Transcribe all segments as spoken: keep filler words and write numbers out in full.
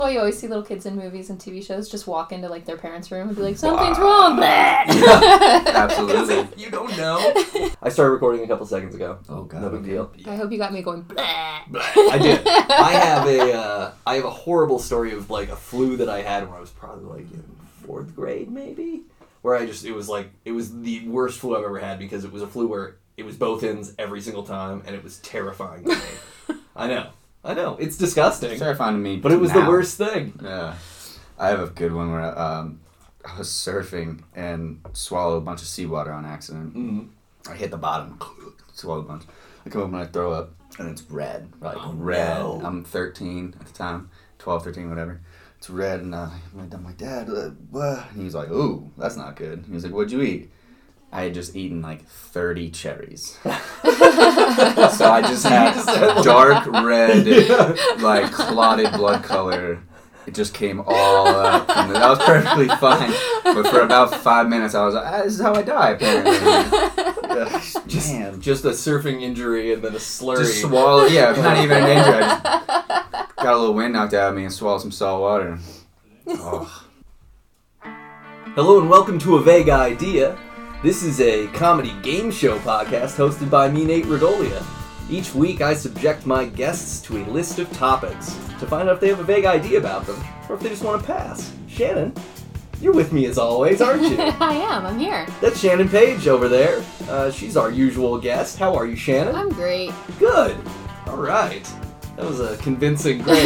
Oh, you always see little kids in movies and T V shows just walk into like their parents' room and be like, something's wrong. Yeah, absolutely. You don't know. I started recording a couple seconds ago. Oh god, no big okay. deal. I hope you got me going. Bleh. I did. I have a uh, I have a horrible story of like a flu that I had when I was probably like in fourth grade, maybe. Where I just it was like it was the worst flu I've ever had because it was a flu where it was both ends every single time and it was terrifying to me. I know. I know. It's disgusting. It's terrifying to me. But it was now. the worst thing. Yeah. I have a good one where um, I was surfing and swallowed a bunch of seawater on accident. Mm-hmm. I hit the bottom, swallowed a bunch. I come up and I throw up, and it's red. Like, oh, red. No. I'm thirteen at the time, twelve, thirteen, whatever. It's red, and uh, I'm like, Dad, uh, what? And he's like, ooh, that's not good. He was like, what'd you eat? I had just eaten like thirty cherries. So I just had dark red, like clotted blood color. It just came all up. And that was perfectly fine. But for about five minutes, I was like, ah, this is how I die, apparently. Uh, just, man. just a surfing injury and then a slurry. Just swallow, yeah, not even an injury. I just got a little wind knocked out of me and swallowed some salt water. Oh. Hello and welcome to A Vague Idea. This is a comedy game show podcast hosted by me, Nate Redolia. Each week I subject my guests to a list of topics to find out if they have a vague idea about them, or if they just want to pass. Shannon, you're with me as always, aren't you? I am, I'm here. That's Shannon Page over there. Uh, she's our usual guest. How are you, Shannon? I'm great. Good. All right. That was a convincing great.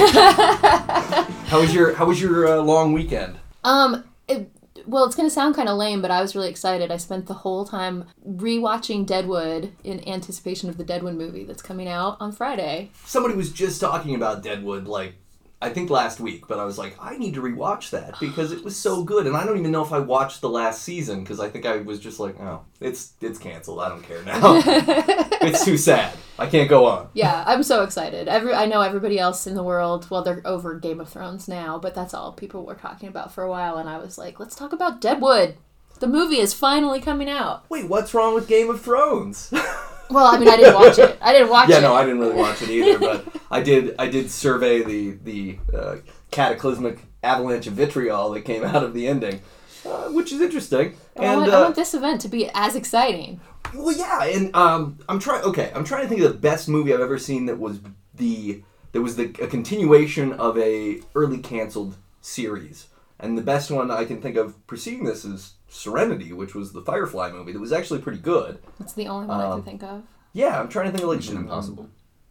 How was your How was your uh, long weekend? Um, it, well, it's going to sound kind of lame, but I was really excited. I spent the whole time rewatching Deadwood in anticipation of the Deadwood movie that's coming out on Friday. Somebody was just talking about Deadwood, like, I think last week, but I was like, I need to rewatch that because it was so good, and I don't even know if I watched the last season because I think I was just like, oh, it's it's canceled. I don't care now. It's too sad. I can't go on. Yeah, I'm so excited. Every I know everybody else in the world, well, they're over Game of Thrones now, but that's all people were talking about for a while, and I was like, let's talk about Deadwood. The movie is finally coming out. Wait, what's wrong with Game of Thrones? Well, I mean, I didn't watch it. I didn't watch yeah, it. Yeah, no, I didn't really watch it either, but I did I did survey the, the uh, cataclysmic avalanche of vitriol that came out of the ending, uh, which is interesting. And, and I, want, uh, I want this event to be as exciting. Well, yeah, and um, I'm trying. Okay, I'm trying to think of the best movie I've ever seen that was the that was the a continuation of a early canceled series, and the best one I can think of preceding this is Serenity, which was the Firefly movie that was actually pretty good. That's the only one um, I can think of. Yeah, I'm trying to think of like Mission Impossible.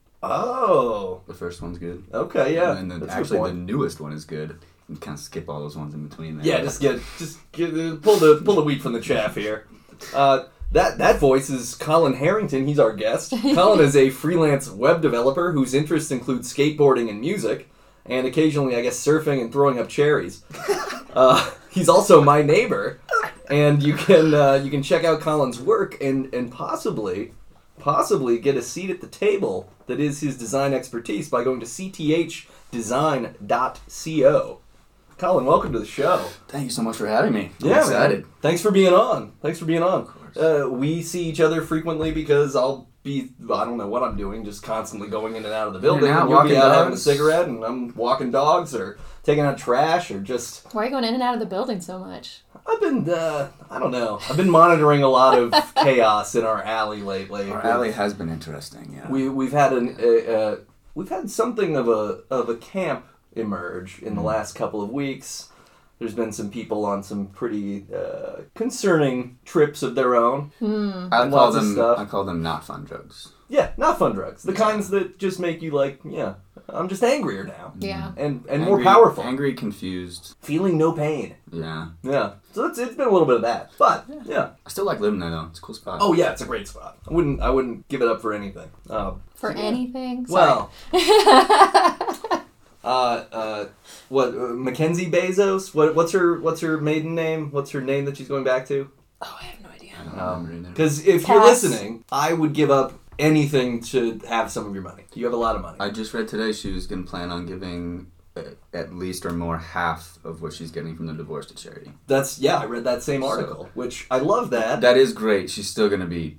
Oh, The first one's good. Okay, yeah. And then That's a good actually the point. newest one is good. You can kind of skip all those ones in between there. Yeah, just get just get, uh, pull the pull the wheat from the chaff here. Uh, that that voice is Colin Harrington. He's our guest. Colin is a freelance web developer whose interests include skateboarding and music, and occasionally, I guess, surfing and throwing up cherries. Uh, he's also my neighbor, and you can uh, you can check out Colin's work and and possibly possibly get a seat at the table that is his design expertise by going to c t h design dot co. Colin, welcome to the show. Thank you so much for having me. I'm Yeah, excited. man. Thanks for being on. Thanks for being on. Of course. Uh, we see each other frequently because I'll be, I don't know what I'm doing, just constantly going in and out of the building. In and out, And you'll be walking out having a dogs. cigarette, and I'm walking dogs or taking out trash or just... Why are you going in and out of the building so much? I've been, uh, I don't know. I've been monitoring a lot of chaos in our alley lately. Our alley has been interesting, yeah. We, we've had an, uh, uh, we've had something of a, of a camp emerge in the Mm. last couple of weeks. There's been some people on some pretty uh, concerning trips of their own. Hmm. I and call lots of them stuff. I call them not fun drugs. Yeah, not fun drugs. The kinds that just make you like, yeah, I'm just angrier now. Yeah. And and Angry, more powerful. Angry, confused. Feeling no pain. Yeah. Yeah. So it's, it's been a little bit of that. But, yeah. I still like living there though. It's a cool spot. Oh, yeah, it's a great spot. I wouldn't I wouldn't give it up for anything. Um, For yeah. anything? Sorry. Well, uh, uh, what, uh, Mackenzie Bezos? What, what's her What's her maiden name? What's her name that she's going back to? Oh, I have no idea. I don't remember either. Because if you're Pass. listening, I would give up anything to have some of your money. You have a lot of money. I just read today she was going to plan on giving uh, at least or more half of what she's getting from the divorce to charity. That's, yeah, I read that same article, which I love that. That is great. She's still going to be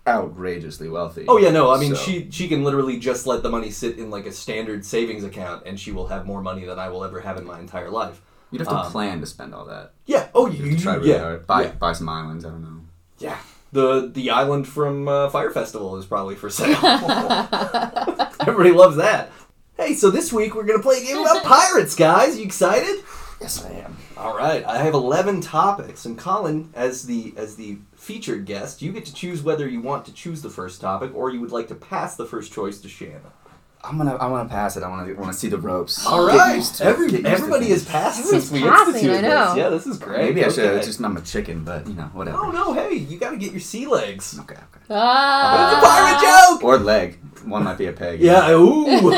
outrageously wealthy. Oh yeah, no, I mean so. she she can literally just let the money sit in like a standard savings account, and she will have more money than I will ever have in my entire life. You'd have to um, plan to spend all that. Yeah. Oh, you, You have to try you really yeah. hard. Buy yeah. buy some islands. I don't know. Yeah. The the island from uh, Fire Festival is probably for sale. Everybody loves that. Hey, so this week we're gonna play a game about pirates, guys. You excited? Yes, I am. All right. I have eleven topics, and Colin, as the as the featured guest, you get to choose whether you want to choose the first topic or you would like to pass the first choice to Shannon. I'm gonna. I want to pass it. I want to. Want to see the ropes. All Get right. used to it. Every, Get used to everybody things. has passed Everybody's since we passing, instituted I know. this. Yeah, this is great. Maybe I should. Okay. It's just I'm a chicken, but you know, whatever. Oh no! Hey, you got to get your sea legs. Okay. Okay. Ah. It's a pirate joke. Or leg. One might be a peg. Yeah. Ooh.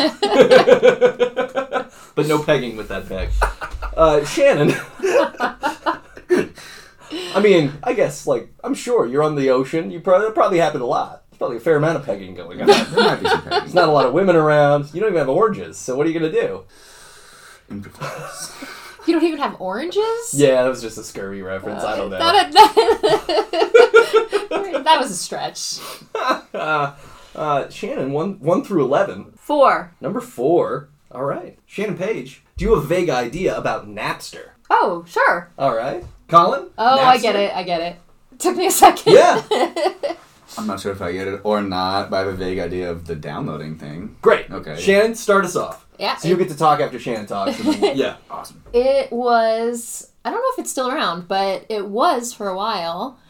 But no pegging with that peg. Uh, Shannon. I mean, I guess like I'm sure you're on the ocean. You probably that probably happened a lot. There's probably a fair amount of pegging going on. There might be some pegging. There's not a lot of women around. You don't even have oranges. So what are you gonna do? Improvise. You don't even have oranges? Yeah, that was just a scurvy reference. I don't know. That, that, that was a stretch. uh, uh, Shannon, one one through eleven. Four. Number four. All right, Shannon Page. Do you have a vague idea about Napster? Oh, sure. All right, Colin. Oh, Napster? I get it. I get it. Took me a second. Yeah. I'm not sure if I get it or not, but I have a vague idea of the downloading thing. Great. Okay. Shannon, start us off. Yeah. So you get to talk after Shannon talks. And then, yeah. Awesome. It was, I don't know if it's still around, but it was for a while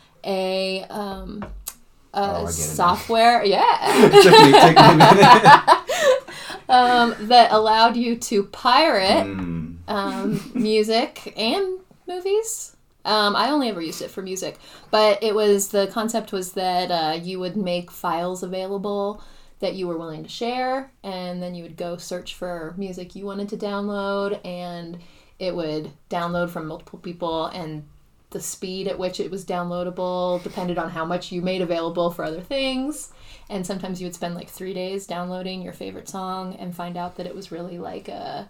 a um a Oh, I get it now. software, yeah, it took me, it took me a minute. um, that allowed you to pirate Mm. um, music and movies. Um, I only ever used it for music, but it was the concept was that uh, you would make files available that you were willing to share, and then you would go search for music you wanted to download, and it would download from multiple people, and the speed at which it was downloadable depended on how much you made available for other things. And sometimes you would spend like three days downloading your favorite song and find out that it was really like a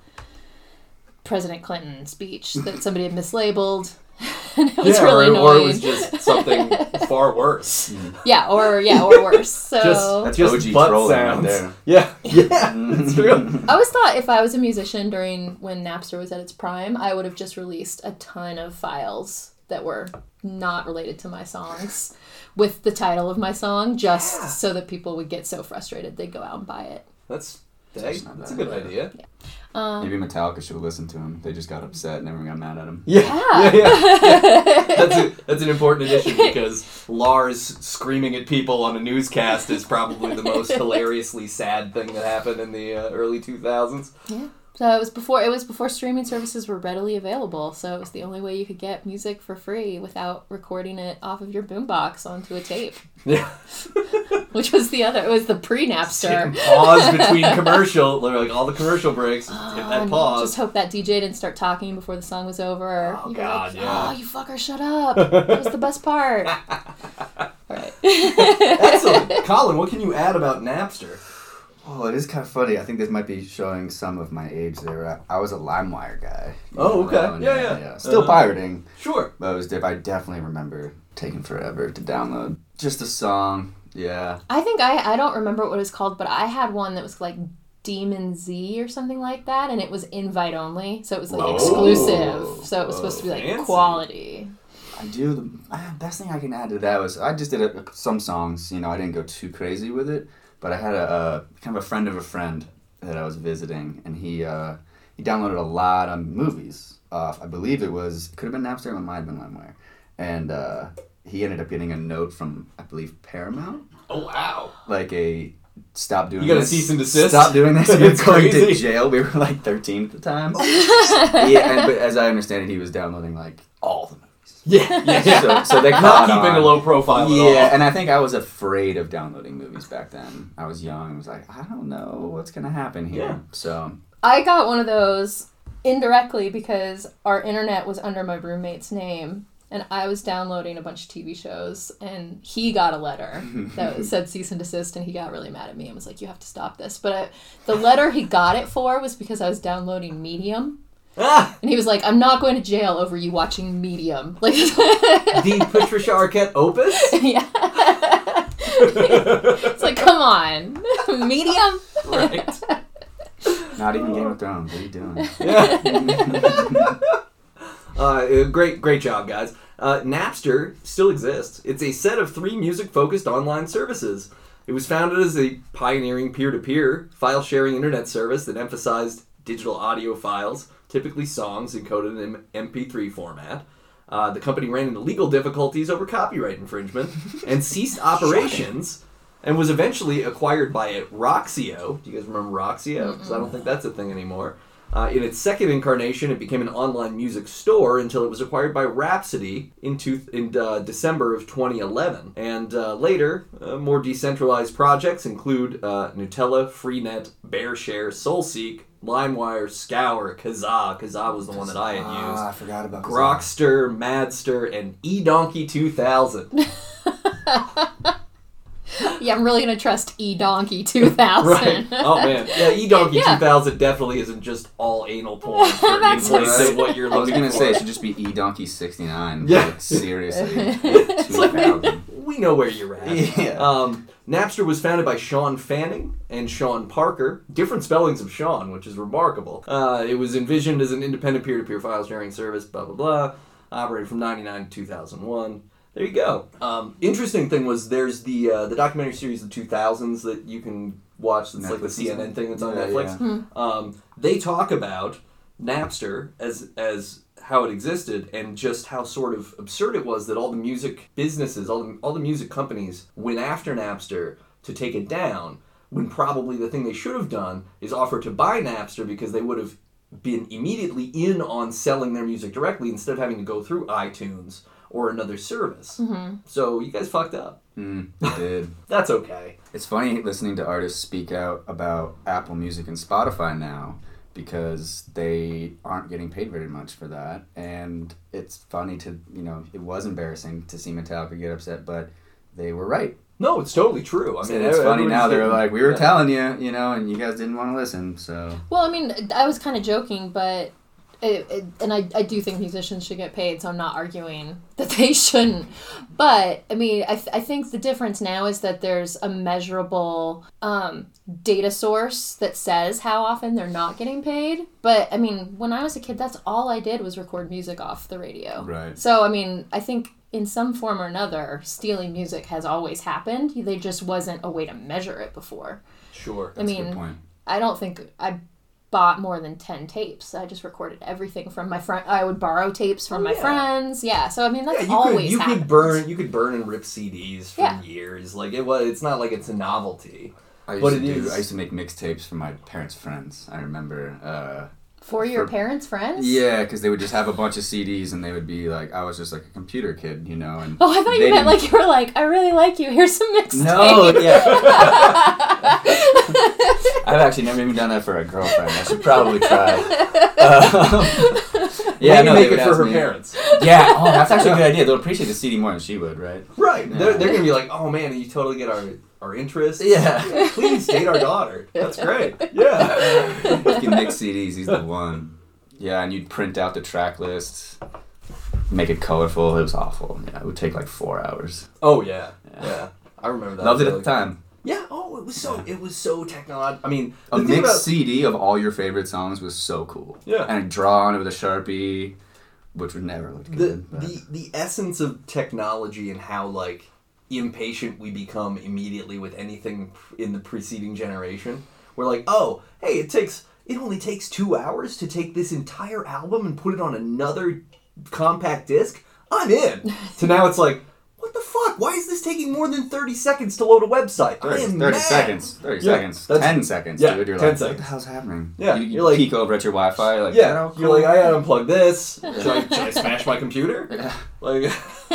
President Clinton speech that somebody had mislabeled. And it was yeah, really or, annoying. or it was just something far worse. Yeah, or yeah, or worse. So Just, That's just O G butt trolling right sounds. there. Yeah, yeah, that's true. I always thought if I was a musician during when Napster was at its prime, I would have just released a ton of files that were not related to my songs with the title of my song, just Yeah. so that people would get so frustrated they'd go out and buy it. That's That's hey, not that's a bad. good idea. Um, Maybe Metallica should have listened to him. They just got upset and everyone got mad at him. Yeah, Yeah. yeah, yeah. That's a, that's an important addition because Lars screaming at people on a newscast is probably the most hilariously sad thing that happened in the uh, early two thousands. Yeah. So it was before it was before streaming services were readily available. So it was the only way you could get music for free without recording it off of your boombox onto a tape, Yeah. which was the other. It was the pre-Napster. Pause between commercial, like all the commercial breaks. Just hit Oh, that and pause. Just hope that D J didn't start talking before the song was over. Oh, You were God, like, yeah. Oh, you fucker, shut up. That was the best part. All right. Excellent, Colin. What can you add about Napster? Oh, it is kind of funny. I think this might be showing some of my age there. I, I was a LimeWire guy. You Oh, know okay. that one? Yeah, yeah. Still Uh, pirating, Sure. but it was diff- I definitely remember taking forever to download. Just a song. Yeah. I think I, I don't remember what it was called, but I had one that was like Demon Z or something like that, and it was invite only, so it was like Oh. exclusive. So it was supposed to be like Fancy. quality. I do. The uh, best thing I can add to that was I just did a, some songs. You know, I didn't go too crazy with it, but I had a, a kind of a friend of a friend that I was visiting, and he uh, he downloaded a lot of movies off. I believe it was could have been Napster, or it might have been LimeWire, and uh, he ended up getting a note from I believe Paramount, Oh wow. like a stop doing. You got a this. cease and desist? Stop doing this. You're That's going to crazy. jail. We were like thirteen at the time. Yeah, and, but as I understand it, he was downloading like all the movies. Yeah, yeah, yeah. So, so they Not caught keeping on. a low profile at Yeah, all. and I think I was afraid of downloading movies back then. I was young. I was like, I don't know what's gonna happen here. Yeah. So I got one of those indirectly because our internet was under my roommate's name, and I was downloading a bunch of T V shows, and he got a letter that said cease and desist, and he got really mad at me and was like, you have to stop this. But I, the letter he got it for was because I was downloading Medium. Ah, And he was like, I'm not going to jail over you watching Medium. Like, the Patricia Arquette opus? yeah. It's like, come on. Medium? Right. Not even Game of Thrones. What are you doing? Yeah. uh, great, great job, guys. Uh, Napster still exists. It's a set of three music-focused online services. It was founded as a pioneering peer-to-peer file-sharing internet service that emphasized digital audio files, typically songs encoded in M P three format. Uh, the company ran into legal difficulties over copyright infringement and ceased operations and was eventually acquired by Roxio. Do you guys remember Roxio? Because I don't think that's a thing anymore. Uh, in its second incarnation, it became an online music store until it was acquired by Rhapsody in, two, in uh, December of twenty eleven. And uh, later, uh, more decentralized projects include uh, Nutella, Freenet, BearShare, SoulSeek, LimeWire, Scour, Kazaa. Kazaa was the one that I had Ah, used. I forgot about Kazaa. Grokster, Madster, and eDonkey two thousand. Yeah, I'm really going to trust eDonkey two thousand. Right. Oh, man. Yeah, eDonkey Yeah. two thousand definitely isn't just all anal porn for in That's place right. of what you're I was looking gonna for. say it should just be eDonkey sixty-nine. Yeah. Like, seriously. It's like, two thousand. we know where you're at. Yeah. Um, Napster was founded by Sean Fanning and Sean Parker. Different spellings of Sean, which is remarkable. Uh, it was envisioned as an independent peer-to-peer file sharing service, blah, blah, blah. Operated from ninety-nine to two thousand one. There you go. Um, interesting thing was there's the uh, the documentary series of the two thousands that you can watch. That's like the Netflix C N N thing that's on Yeah, Netflix. yeah. Um, they talk about Napster as as how it existed and just how sort of absurd it was that all the music businesses, all the, all the music companies went after Napster to take it down, when probably the thing they should have done is offer to buy Napster because they would have been immediately in on selling their music directly instead of having to go through iTunes or another service. Mm-hmm. So you guys fucked up. Mm, it did. That's okay. It's funny listening to artists speak out about Apple Music and Spotify now because they aren't getting paid very much for that. And it's funny to, you know, it was embarrassing to see Metallica get upset, but they were right. No, it's totally true. I mean, it's funny everybody's now. They're getting- like, we were yeah. telling you, you know, and you guys didn't want to listen, so. Well, I mean, I was kind of joking, but... It, it, and I, I do think musicians should get paid, so I'm not arguing that they shouldn't. But, I mean, I, th- I think the difference now is that there's a measurable um, data source that says how often they're not getting paid. But, I mean, when I was a kid, that's all I did was record music off the radio. Right. So, I mean, I think in some form or another, stealing music has always happened. There just wasn't a way to measure it before. Sure. I That's a mean, good point. I don't think I bought more than ten tapes. I just recorded everything from my friend. I would borrow tapes from Oh, my yeah. friends. Yeah, so I mean that's Yeah, you always could you happened. could burn you could burn and rip C Ds for Yeah. years. Like it was. It's not like it's a novelty. I used But to it do. is- I used to make mixtapes for my parents' friends. I remember. Uh, For your for- parents' friends? yeah, because they would just have a bunch of C Ds, and they would be like, I was just like a computer kid, you know. And Oh, I thought you they meant didn't- like you were like, I really like you. Here's some mixtapes. No, yeah. I've actually never even done that for a girlfriend. I should probably try. Um, yeah, Maybe no, make they would it for ask her me- parents. Yeah, oh, that's actually a good idea. They'll appreciate the C D more than she would, right? Right. Yeah. They're, they're gonna be like, oh man, you totally get our our interest. Yeah. Please date our daughter. That's great. Yeah. He can mix C Ds. He's the one. Yeah, and you'd print out the track list, make it colorful. It was awful. Yeah, it would take like four hours. Oh yeah. Yeah. Yeah. I remember that. Loved it at feeling. the time. Yeah. Oh, it was so it was so technological. I mean, A the thing mixed about C D of all your favorite songs was so cool. Yeah. And I'd draw on it with a Sharpie, which would never look the good. but- the the essence of technology and how like impatient we become immediately with anything in the preceding generation. We're like, oh, hey, it takes it only takes two hours to take this entire album and put it on another compact disc. I'm in. So now it's like, what the fuck? Why is this taking more than thirty seconds to load a website? I thirty, am thirty mad. seconds. thirty Yeah, seconds. that's- ten seconds, yeah, dude. You're ten like, what seconds. the hell's happening? Yeah, You, you you're like- peek over at your Wi-Fi, like, Yeah, oh, cool. you're like, I gotta unplug this. Should I, should I smash my computer? Yeah. Like,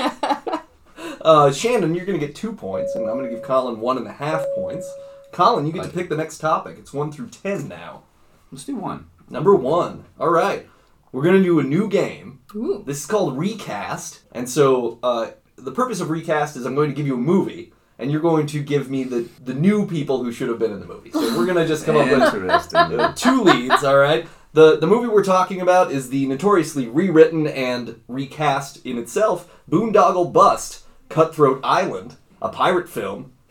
uh, Shannon, you're gonna get two points, and I'm gonna give Colin one and a half points. Colin, you get to pick the next topic. It's one through ten now. Let's do one. Number one. All right, we're gonna do a new game. Ooh. This is called Recast, and so uh, the purpose of Recast is I'm going to give you a movie, and you're going to give me the the new people who should have been in the movie. So we're gonna just come up with Interesting. uh, two leads, all right? The the movie we're talking about is the notoriously rewritten and recast in itself Boondoggle Bust, Cutthroat Island, a pirate film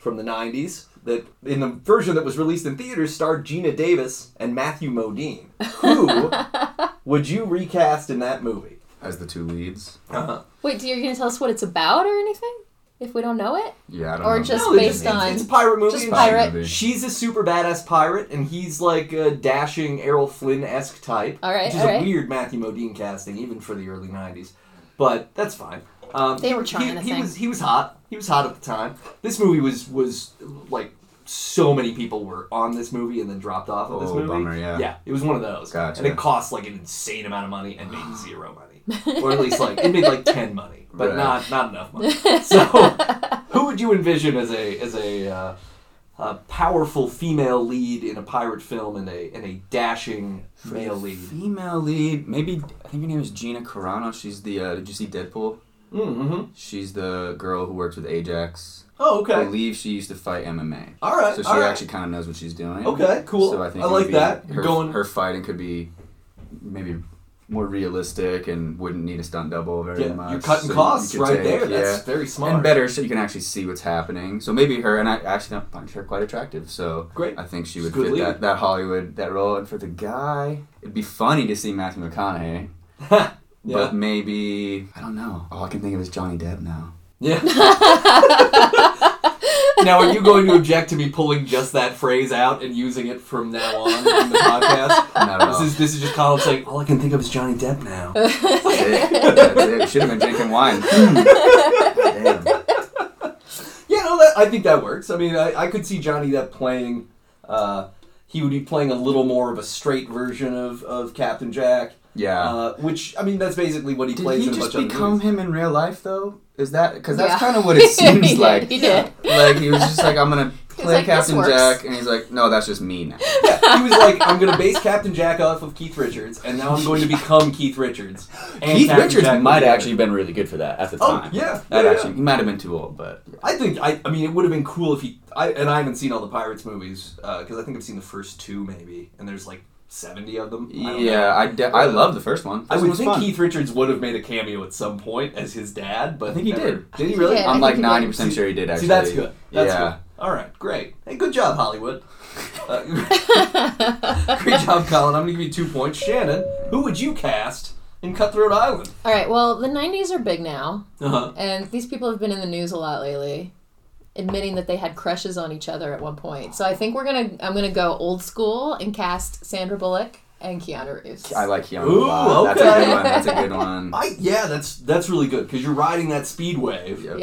from the nineties that, in the version that was released in theaters, starred Gina Davis and Matthew Modine. Who would you recast in that movie? As the two leads. Uh-huh. Wait, do you going to tell us what it's about or anything? If we don't know it? Yeah, I don't Or know. just No, it's- based it's, on... It's a pirate movie. Just and pirate. movie. She's a super badass pirate, and he's like a dashing Errol Flynn-esque type. All right, Which is all a right. weird Matthew Modine casting, even for the early nineties. But that's fine. Um, They were he- trying he, a he thing. was He was hot. He was hot at the time. This movie was, was like, so many people were on this movie and then dropped off of this Oh, movie. bummer, yeah. Yeah, it was one of those. Gotcha. And it cost like an insane amount of money and made zero money. Or at least like, it made like ten money, but Right. not not enough money. So, who would you envision as a as a, uh, a powerful female lead in a pirate film and a and a dashing male lead? Female lead. Maybe, I think her name is Gina Carano. She's the, uh, did you see Deadpool? Mm-hmm. She's the girl who works with Ajax. Oh, I okay. believe she used to fight M M A. All right. So she all right. actually kind of knows what she's doing. Okay, cool. So I think I it would like be- that. Her, Going- her fighting could be maybe more realistic and wouldn't need a stunt double very Yeah, much. you're cutting So you- costs you could right take- there. Yeah. That's very smart. And better, so you can actually see what's happening. So maybe her, and I actually don't find her quite attractive. So Great. I think she She's would a good fit lead. that, that Hollywood that role. And for the guy, it'd be funny to see Matthew McConaughey. yeah. But maybe I don't know. All I can think of is Johnny Depp now. Yeah. Now, are you going to object to me pulling just that phrase out and using it from now on in the podcast? Not at This all. is this is just Colin saying, all I can think of is Johnny Depp now. That's it. That's it. Should have been drinking wine. Damn. Yeah, no, that, I think that works. I mean, I, I could see Johnny Depp playing. Uh, he would be playing a little more of a straight version of, of Captain Jack. Yeah. Uh, which I mean, that's basically what he Did plays he in a just bunch of become other movies. him in real life though? Is that because that's Yeah. kind of what it seems He did, like? he did. Like he was just like, I'm gonna play like, "This Captain works." Jack, and he's like, no, that's just me now. Yeah, he was like, I'm going to base Captain Jack off of Keith Richards, and now I'm going to become Keith Richards. And Keith Captain Richards Jack might was have there. actually been really good for that at the Oh, time. yeah, that yeah, actually yeah. he might have been too old, but I think I. I mean, it would have been cool if he. I and I haven't seen all the Pirates movies because I think I've seen the first two maybe, and there's like seventy of them. I don't yeah, know. I de- I love the first one. First I one would was think fun. Keith Richards would have made a cameo at some point as his dad, but I think he never- did. Did he really? Yeah, I I'm think like he did. ninety percent See- sure he did. Actually, See, that's good. That's yeah. good. All right, great. Hey, good job, Hollywood. Uh, great job, Colin. I'm gonna give you two points. Shannon, who would you cast in Cutthroat Island? All right, well, the nineties are big now, Uh huh. and these people have been in the news a lot lately, admitting that they had crushes on each other at one point. So I think we're gonna, I'm gonna go old school and cast Sandra Bullock and Keanu Reeves. I like Keanu Ooh, a lot. That's a okay. good one. That's a good one. I yeah, that's that's really good because you're riding that speed wave. Yep.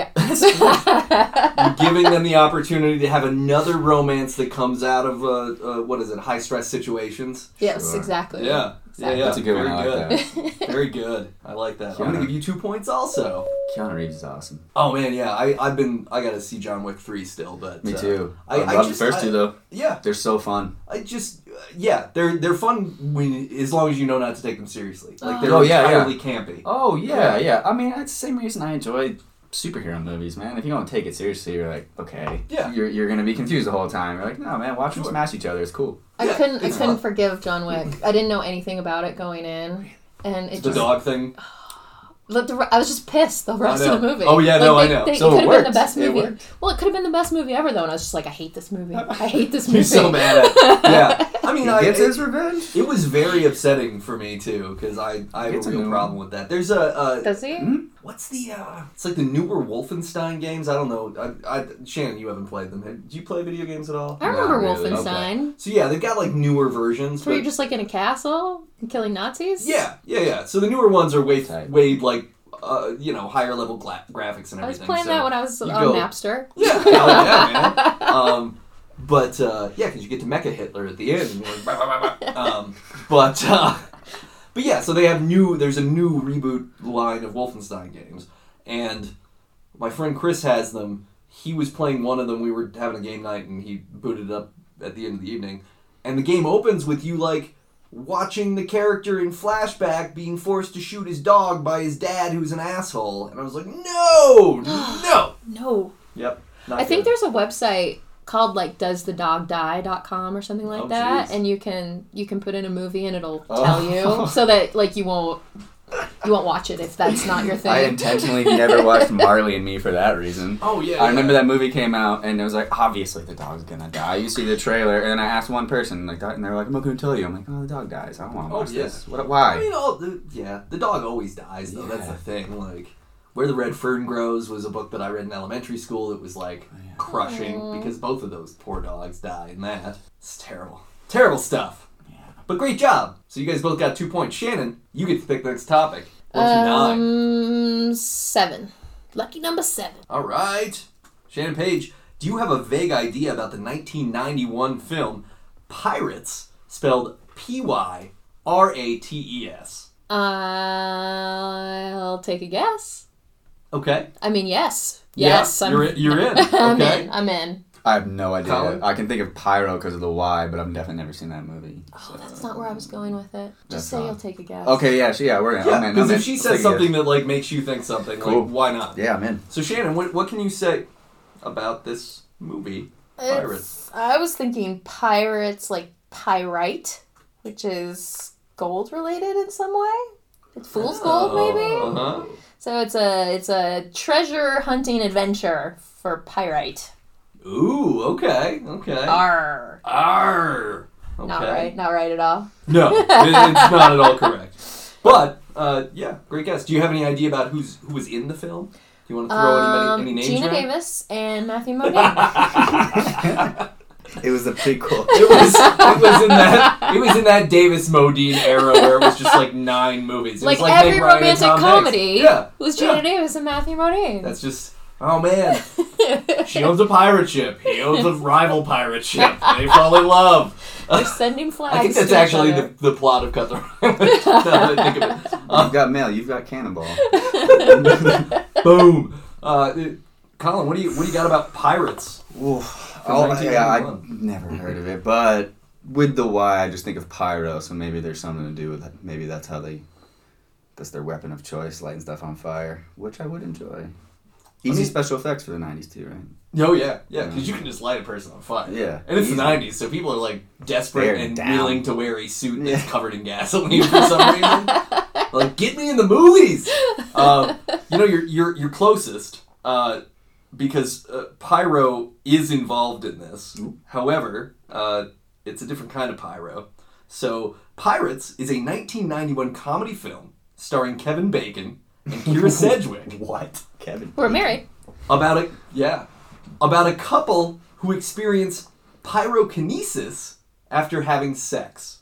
Yeah. You're giving them the opportunity to have another romance that comes out of uh, uh, what is it, high stress situations. Yes, Sure. exactly. Yeah, yeah, yeah. That's a good Very one. I like good. that. Very good. I like that. I'm Keanu. gonna give you two points also. Keanu Reeves is awesome. Oh man, yeah. I I've been I gotta see John Wick three still, but Me uh, too. I- I, I love just- the first I- two though. yeah. They're so fun. I just uh, yeah, they're they're fun when as long as you know not to take them seriously. Like they're Oh, yeah, yeah. entirely campy. Oh yeah, Yeah. yeah. I mean, that's the same reason I enjoy superhero movies, man. If you don't take it seriously, you're like, okay, Yeah. you're you're gonna be confused the whole time. You're like, no, man, watch them Sure. smash each other. It's cool. I Yeah, couldn't, I it's couldn't fun. forgive John Wick. I didn't know anything about it going in, and it The just, dog thing. Look, the, I was just pissed the rest know. of the movie. Oh, yeah, no, Like, I they- know. they- So it it could have been the worked. best It movie. worked. Well, it could have been the best movie ever, though, and I was just like, I hate this movie. I hate this movie. You're so mad at it. Yeah. I mean, He I, gets it, his revenge. it was very upsetting for me too because I I have It's a a real new problem with that. There's a uh, Does he? Hmm? what's the uh, it's like the newer Wolfenstein games. I don't know. I, I Shannon, you haven't played them. Did you play video games at all? I remember Not really. Wolfenstein. So yeah, they've got like newer versions. Where but- you're just like in a castle and killing Nazis? yeah, yeah, yeah. So the newer ones are way Tight. way like uh, you know higher level gla- graphics and I was everything. playing so that when I was on you go- Napster. Yeah, hell yeah, man. Um, but uh, yeah, because you get to Mecha Hitler at the end. And you're like, bah, bah, bah, bah. Um, but uh, but yeah, so they have new. There's a new reboot line of Wolfenstein games, and my friend Chris has them. He was playing one of them. We were having a game night, and he booted it up at the end of the evening. And the game opens with you like watching the character in flashback being forced to shoot his dog by his dad, who's an asshole. And I was like, no, no. No. Yep. I think there's a website called like does the dog die dot com or something like Oh, that, geez. and you can you can put in a movie and it'll Oh. tell you so that like you won't you won't watch it if that's not your thing. I intentionally never watched Marley and Me for that reason. Oh, yeah. I remember that movie came out, and it was like, obviously the dog's gonna die. You see the trailer, and I asked one person, like, and they were like, I'm not gonna tell you. I'm like, oh, the dog dies. I don't want to Oh, watch yeah. this. What? Why? I mean, all the, yeah, the dog always dies, though. That's Yeah. the thing. Like, Where the Red Fern Grows was a book that I read in elementary school. It was, like, Oh, yeah. crushing Aww. because both of those poor dogs die in that. It's terrible. Terrible stuff. Yeah. But great job. So you guys both got two points. Shannon, you get to pick the next topic. One to nine. Um, seven. Lucky number seven. All right. Shannon Page, do you have a vague idea about the nineteen ninety-one film Pirates, spelled P Y R A T E S? I'll take a guess. Okay. I mean, yes. Yeah, Yes. you're in- you're in. I'm Okay. in. I'm in. I have no idea. Colin? I can think of Pyro because of the Y, but I've definitely never seen that movie. Oh, that's not where I was going with it. Just That's say fine. you'll take a guess. Okay, yeah, she, yeah, we're in. Yeah, I'm in. because I'm if in. she I'll says take a something guess. that like makes you think something, Cool. like why not? Yeah, I'm in. So Shannon, what what can you say about this movie, Pirates? It's, I was thinking pirates, like pyrite, which is gold related in some way. It's fool's gold, maybe. Uh huh. So it's a it's a treasure hunting adventure for pyrite. Ooh, okay, okay. Arr. Arr. Okay. Not right. Not right at all. No, it, it's not at all correct. But uh, yeah, great guess. Do you have any idea about who's who was in the film? Do you want to throw Um, any, any names Gina around? Davis and Matthew Modine. It was a prequel. It was it was in that it was in that Davis Modine era where it was just like nine movies. It like, was like every Meg Ryan and romantic Tom Hanks. comedy Yeah, was Gina yeah. Davis and Matthew Modine. That's just oh man. She owns a pirate ship. He owns a rival pirate ship. They fall in love. They're sending flags. I think that's to each actually other. the, the plot of Cut the Rhyme. Now that I think of it. Um, You've got mail. You've got Cannonball. boom. Uh, Colin, what do you what do you got about pirates? Oof. From Oh, nineteen yeah, I ninety-one. never heard of it, but with the Y, I just think of pyro, so maybe there's something to do with it. Maybe that's how they, that's their weapon of choice, lighting stuff on fire, which I would enjoy. Easy mean- special effects for the nineties too, right? Oh yeah, yeah, because you can just light a person on fire. Yeah. and it's Easy. the nineties, so people are like desperate They're and down. willing to wear a suit that's Yeah. covered in gasoline for some reason. Like, get me in the movies. Um, you know, you're you're you're closest uh, because uh, pyro is involved in this. Ooh. However, uh, it's a different kind of pyro. So, Pirates is a nineteen ninety-one comedy film starring Kevin Bacon and Kira Sedgwick. What? Kevin. We're married. About a yeah, about a couple who experience pyrokinesis after having sex.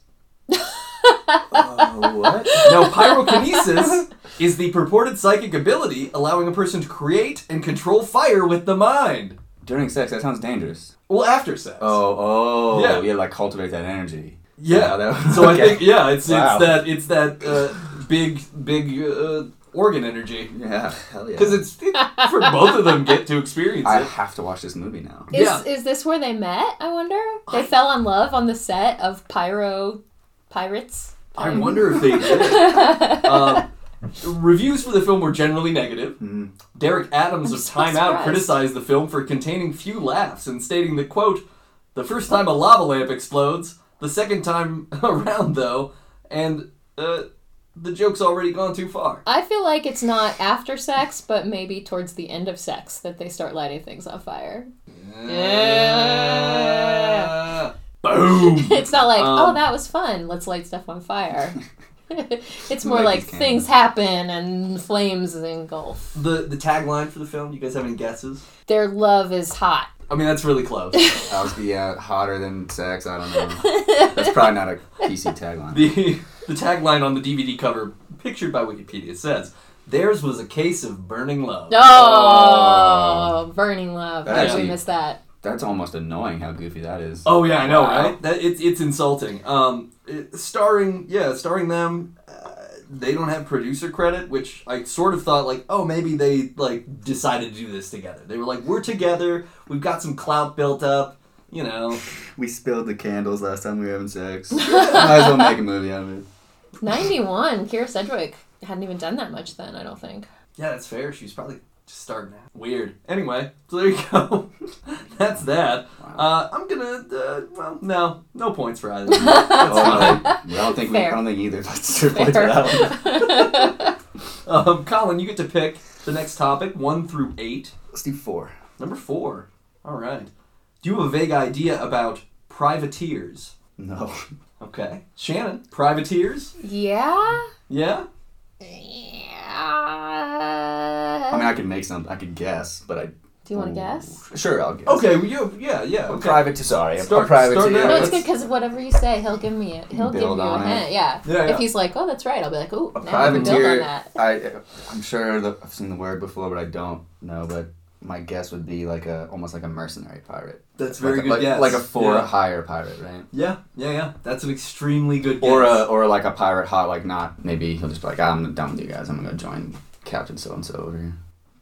Uh, what? Now, pyrokinesis is the purported psychic ability allowing a person to create and control fire with the mind. During sex, that sounds dangerous. Well, after sex. Oh, oh, Yeah. yeah, like cultivate that energy. yeah. Wow, that- So I okay. think yeah, it's Wow. it's that it's that uh, big big uh, organ energy Yeah, hell yeah. because it's it, for both of them get to experience I it. have to watch this movie now. Is Yeah. is this where they met? I wonder. They I- fell in love on the set of Pyro Pirates. I wonder if they did. um, reviews for the film were generally negative. Mm. Derek Adams I'm of so Time Out surprised. criticized the film for containing few laughs and stating that, quote, the first time a lava lamp explodes, the second time around, though, and uh, the joke's already gone too far. I feel like it's not after sex, but maybe towards the end of sex that they start lighting things on fire. Yeah. Boom! It's not like, Um, oh, that was fun. Let's light stuff on fire. It's more Like like these things happen and flames engulf. The the tagline for the film, do you guys have any guesses? Their love is hot. I mean, that's really close. I was yeah, hotter than sex. I don't know. That's probably not a P C tagline. The the tagline on the D V D cover, pictured by Wikipedia, says, theirs was a case of burning love. Oh, burning love. That I actually actually- missed that. That's almost annoying how goofy that is. Oh yeah, I know, Wow. right? That it's it's insulting. Um, it- starring yeah, starring them. Uh, they don't have producer credit, which I sort of thought like, oh, maybe they like decided to do this together. They were like, we're together. We've got some clout built up. You know. We spilled the candles last time we were having sex. Might as well make a movie out of it. ninety-one. Kira Sedgwick hadn't even done that much then, I don't think. Yeah, that's fair. She was probably just starting out. Weird. Anyway, so there you go. That's that. Wow. Uh, I'm gonna. Uh, well, no, no points for either. That's Oh, fine. no. I don't think we, I Fair. don't think either of us deserve points for that one. Um, Colin, you get to pick the next topic, one through eight. Let's do four. Number four. All right. Do you have a vague idea about privateers? No. Okay. Shannon, privateers? Yeah? Yeah? Yeah. I mean, I could make some. I could guess, but I. Do you want to guess? Sure, I'll guess. Okay, well, you, yeah, yeah. A Okay. private. Sorry, Start- a privateer. start there. No, it's let's- good because whatever you say, he'll give me it. He'll give Build you a on it. hint. Yeah. Yeah, yeah. If he's like, oh, that's right, I'll be like, oh, A now I can build on privateer. that. I. I'm sure that I've seen the word before, but I don't know. But my guess would be like a almost like a mercenary pirate. That's a very like good a, like, guess. Like a for yeah. hire pirate, right? yeah, yeah, yeah. That's an extremely good guess. Or a or like a pirate hot like not maybe he'll just be like I'm done with you guys. I'm gonna join Captain So and So over here.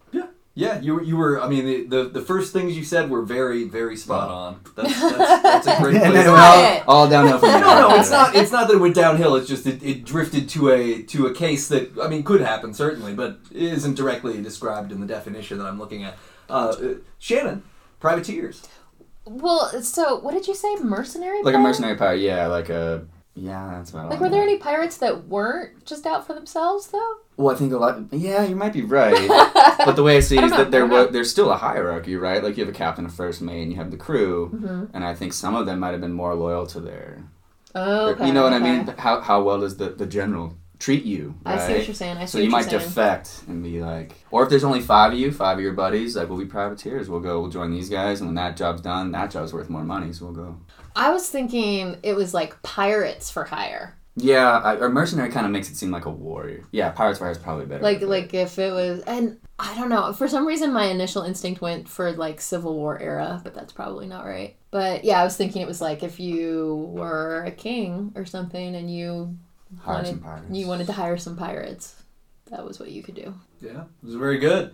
Yeah, you were, you were, I mean, the, the, the first things you said were very, very spot on. That's, that's, that's a great And place. then It's all, not it. all downhill from there. No, no, it's not. It's not that it went downhill. It's just it, it drifted to a to a case that I mean could happen certainly, but isn't directly described in the definition that I'm looking at. Uh, uh, Shannon, privateers. Well, so what did you say? Mercenary? Like a pirate? mercenary pirate, yeah, like a yeah, that's about. Like, all were there I know. any pirates that weren't just out for themselves, though? Well, I think a lot. Yeah, you might be right. But the way I see it I is don't know, that there I don't was there's still a hierarchy, right? Like you have a captain, a first mate, and you have the crew, Mm-hmm. and I think some of them might have been more loyal to their. Oh, okay. You know what okay. I mean? How how well does the, the general treat you? Right? I see what you're saying. I see So what you you're might saying. defect and be like, or if there's only five of you, five of your buddies, like we'll be privateers. We'll go, we'll join these guys, and when that job's done, that job's worth more money, so we'll go. I was thinking it was like pirates for hire. Yeah, I, or mercenary kind of makes it seem like a warrior. Yeah, pirates for hire is probably better. Like, but- like if it was, and I don't know. For some reason, my initial instinct went for like Civil War era, but that's probably not right. But yeah, I was thinking it was like if you were a king or something, and you hire wanted some pirates. you wanted to hire some pirates. That was what you could do. Yeah, it was very good.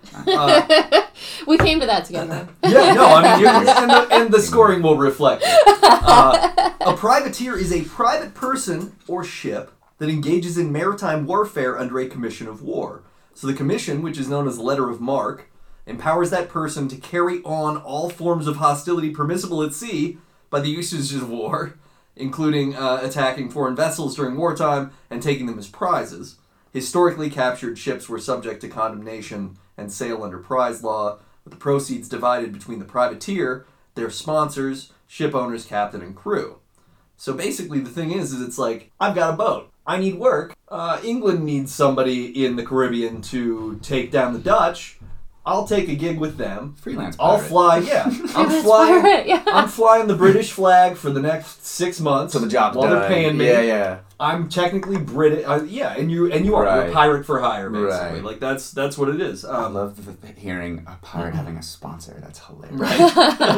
Uh, We came to that together. yeah, no, I mean, you're, and, the, and the scoring will reflect it. Uh, a privateer is a private person or ship that engages in maritime warfare under a commission of war. So the commission, which is known as letter of marque, empowers that person to carry on all forms of hostility permissible at sea by the usages of war, including uh, attacking foreign vessels during wartime and taking them as prizes. Historically captured ships were subject to condemnation and sale under prize law, with the proceeds divided between the privateer, their sponsors, ship owners, captain, and crew. So basically the thing is, is it's like, I've got a boat. I need work. Uh, England needs somebody in the Caribbean to take down the Dutch. I'll take a gig with them. Freelance I'll pirate. fly, yeah. I'm Freelance flying. pirate, yeah. I'm flying the British flag for the next six months. So the job's while done. they're paying me. Yeah, yeah. I'm technically British. Uh, yeah, and you and you are you're Right. a pirate for hire, basically. Right. Like that's that's what it is. I Um, love the, the hearing a pirate having a sponsor. That's hilarious. right.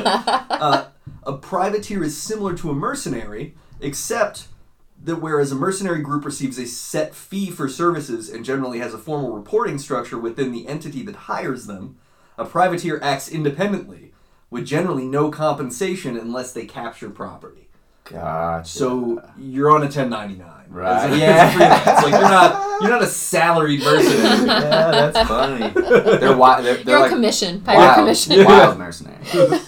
uh, a privateer is similar to a mercenary, except that whereas a mercenary group receives a set fee for services and generally has a formal reporting structure within the entity that hires them, a privateer acts independently, with generally no compensation unless they capture property. Gotcha. So you're on a ten ninety-nine, Right. As a- as a Yeah. freelance. Like you're not you're not a salaried mercenary. yeah, that's funny. They're wild. They're, they're You're like on commission. Pirate wild, commission. wild mercenaries.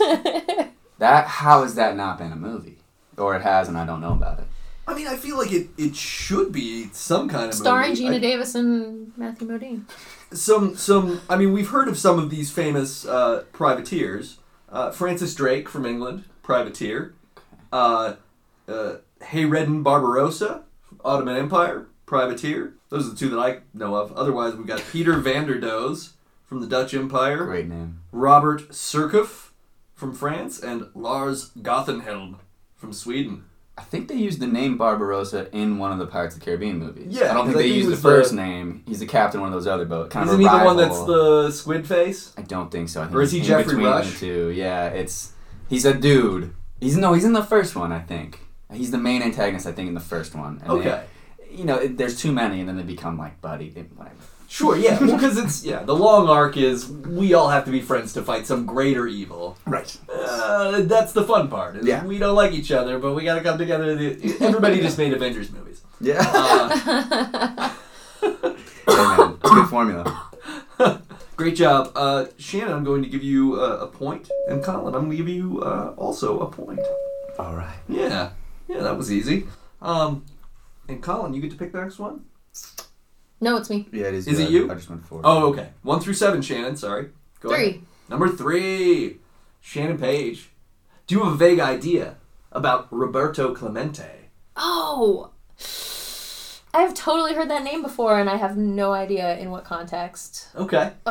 That how has that not been a movie, or it has and I don't know about it? I mean, I feel like it, it should be some kind of Starring movie. Gina I- Davis and Matthew Modine. Some some. I mean, we've heard of some of these famous uh, privateers. Uh, Francis Drake from England, privateer. Uh, uh, Hayreddin Barbarossa, Ottoman Empire, privateer. Those are the two that I know of. Otherwise, we've got Peter van der Does from the Dutch Empire. Great name. Robert Surcouf from France, and Lars Gothenhelm from Sweden. I think they used the name Barbarossa in one of the Pirates of the Caribbean movies. Yeah, I don't think because I they think he used the was first the- name. He's the captain of one of those other boats. Kind Isn't of he a the one rival. that's the squid face? I don't think so. I think Or is he he's Jeffrey in between Rush? The two. Yeah, it's he's a dude. He's no, he's in the first one. I think he's the main antagonist. I think in the first one. And Okay. They, you know, it, there's too many, and then they become like buddy. They, whatever. Sure, yeah. Well, because it's, yeah, the long arc is we all have to be friends to fight some greater evil. Right. Uh, that's the fun part. Is Yeah. We don't like each other, but we gotta come together. The- Everybody just made Avengers movies. Yeah. Uh, Hey, man, it's a good formula. great job. Uh, Shannon, I'm going to give you uh, a point, and Colin, I'm going to give you uh, also a point. All right. Yeah. Yeah, that was easy. Um, and Colin, you get to pick the next one? No, it's me. Yeah, it is. Is it I- you? I just went four. Oh, okay. One through seven, Shannon. Sorry. Go Three. ahead. Number three, Shannon Page. Do you have a vague idea about Roberto Clemente? Oh, I've totally heard that name before, and I have no idea in what context. Okay. Uh,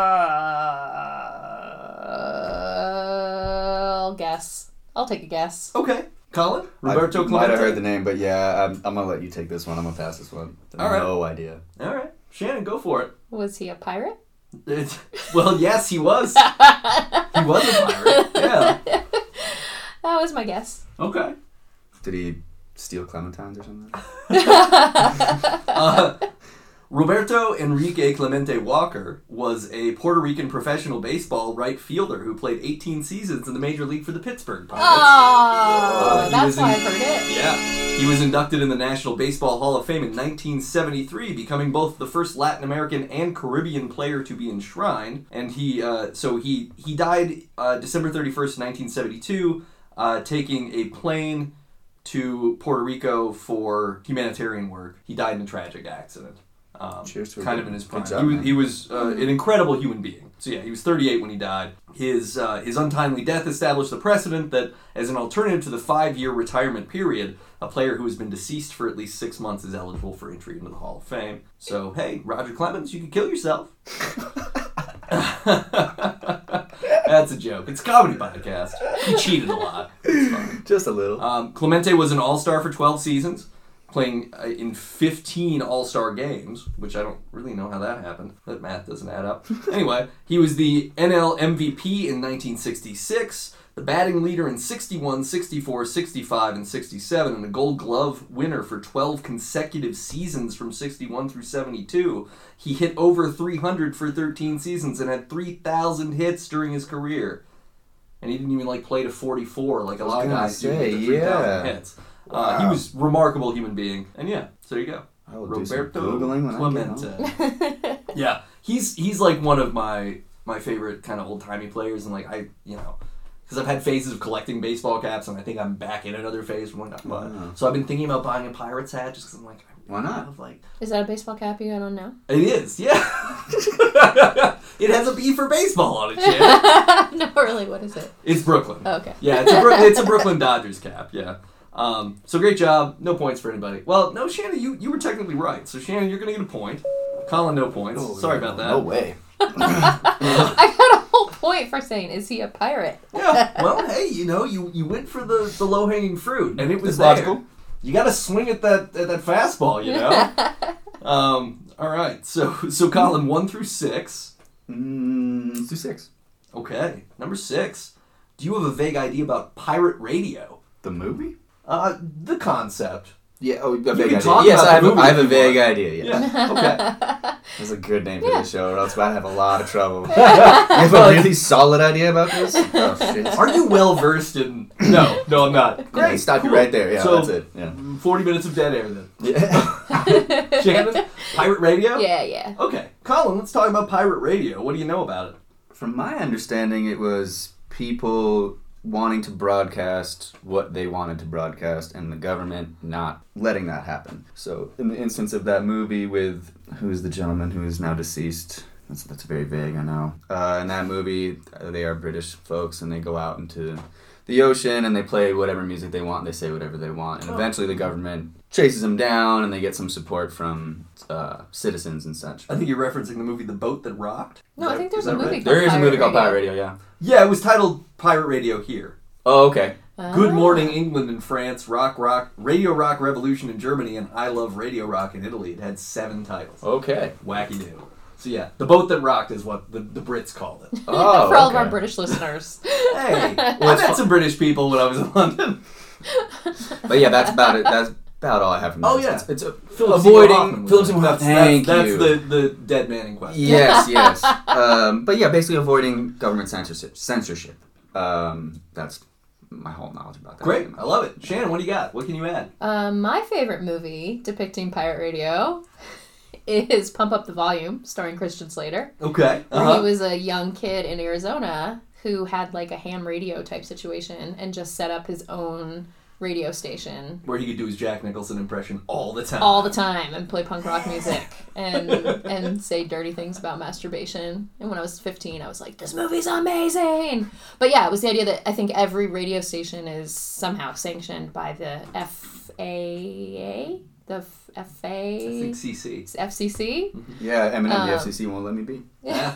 I'll guess. I'll take a guess. Okay. Colin? Roberto I Clemente? might have heard the name, but yeah, I'm, I'm gonna let you take this one. I'm gonna pass this one. All right. No idea. All right. Shannon, go for it. Was he a pirate? It, well, yes, he was. He was a pirate. Yeah. That was my guess. Okay. Did he steal clementines or something? Uh, Roberto Enrique Clemente Walker was a Puerto Rican professional baseball right fielder who played eighteen seasons in the Major League for the Pittsburgh Pirates. Oh, he that's was why in- I've heard it. Yeah. He was inducted in the National Baseball Hall of Fame in nineteen seventy-three, becoming both the first Latin American and Caribbean player to be enshrined. And he, uh, so he, he died uh, December thirty-first, nineteen seventy-two, uh, taking a plane to Puerto Rico for humanitarian work. He died in a tragic accident. Um, Cheers to a kind good- of in his good prime. job, he was, man. he was uh, an incredible human being. So yeah, he was thirty-eight when he died. His uh, his untimely death established the precedent that, as an alternative to the five-year retirement period, a player who has been deceased for at least six months is eligible for entry into the Hall of Fame. So hey, Roger Clemens, you could kill yourself. That's a joke. It's a comedy podcast. He cheated a lot. It's fine. Just a little. Um, Clemente was an all-star for twelve seasons, playing uh, in fifteen all-star games, which I don't really know how that happened. That math doesn't add up. Anyway, he was the N L M V P in nineteen sixty-six, the batting leader in sixty-one, sixty-four, sixty-five, and sixty-seven, and a Gold Glove winner for twelve consecutive seasons from sixty-one through seventy-two. He hit over three hundred for thirteen seasons and had three thousand hits during his career. And he didn't even like play to forty-four like a lot of gonna guys do say, with the three thousand yeah. hits. Uh, he Wow. was a remarkable human being. And yeah, so there you go. I will do some Roberto Googling when I Clemente. get home. Yeah, he's he's like one of my my favorite kind of old timey players, and like I you know because I've had phases of collecting baseball caps, and I think I'm back in another phase. When, but, Wow. So I've been thinking about buying a Pirates hat just because I'm like, Why not? I have, like Is that a baseball cap you got on now? it is, yeah. It has a B for baseball on it, Shannon. No, really, what is it? It's Brooklyn. Oh, okay. Yeah, it's a Bro- it's a Brooklyn Dodgers cap. Yeah. Um, so great job. No points for anybody. Well, no, Shannon, you, you were technically right. So Shannon, you're gonna get a point. Colin, no points. Oh, Sorry no, about that. No way. I got a whole point for saying, is he a pirate? Yeah. Well, hey, you know, you, you went for the, the low hanging fruit, and it was It's there. logical. You got to swing at that at that fastball, you know. um. All right. So so Colin, one through six. Mm, let's do six. Okay. Number six. Do you have a vague idea about pirate radio? The movie? Uh, the concept. Yeah. Oh, a vague can idea. talk Yes, about I have. the A, movie I have if a you vague want. idea. Yeah. Yeah. Okay. That's a good name for Yeah. the show, or else I'd have a lot of trouble. You have a really solid idea about this? Oh shit. Are you well versed in? No, no, I'm not. Great. Stop you right there. Yeah, So- that's it. Yeah. Forty minutes of dead air then. Yeah. Shannon, pirate radio. Yeah, yeah. Okay, Colin, let's talk about pirate radio. What do you know about it? From my understanding, it was people wanting to broadcast what they wanted to broadcast and the government not letting that happen. So in the instance of that movie with, who's the gentleman who is now deceased? That's, that's very vague, I know. Uh, in that movie, uh, they are British folks and they go out into the ocean and they play whatever music they want, they say whatever they want, and Oh. eventually the government chases them down and they get some support from uh, citizens and such. I think you're referencing the movie The Boat That Rocked. No, Is I that- think there's is a that movie right? called There is a Pirate movie called Radio. Pirate Radio, yeah. Yeah, it was titled Pirate Radio Here. Oh, okay. Good Ah. Morning England in France, Rock Rock, Radio Rock Revolution in Germany, and I Love Radio Rock in Italy. It had seven titles. Okay. Wacky do. So yeah, The Boat That Rocked is what the, the Brits called it. Oh, For all of our okay. British listeners. Hey, I Well, it's met fu- some British people when I was in London. But yeah, that's about it. That's about all I have from Oh, this. yeah. It's, it's a, Philip Seymour avoiding Hoffman was Philip in it. Seymour That's, Hoffman. that's, Thank that's you. the, the dead man in question. Yes, yes. Um, but yeah, basically avoiding government censorship. Censorship. Um, that's my whole knowledge about that. Great, I love it. Shannon, what do you got? What can you add? Um, my favorite movie depicting pirate radio is Pump Up the Volume, starring Christian Slater. Okay. Where Uh-huh. he was a young kid in Arizona who had like a ham radio type situation and just set up his own radio station Where he could do his Jack Nicholson impression all the time. all the time and play punk rock music and and say dirty things about masturbation. And when I was fifteen, I was like, this movie's amazing. But yeah, it was the idea that I think every radio station is somehow sanctioned by the F A A? The F- F A? I think C C. F C C? Yeah, Eminem, Um, the F C C won't let me be. Yeah.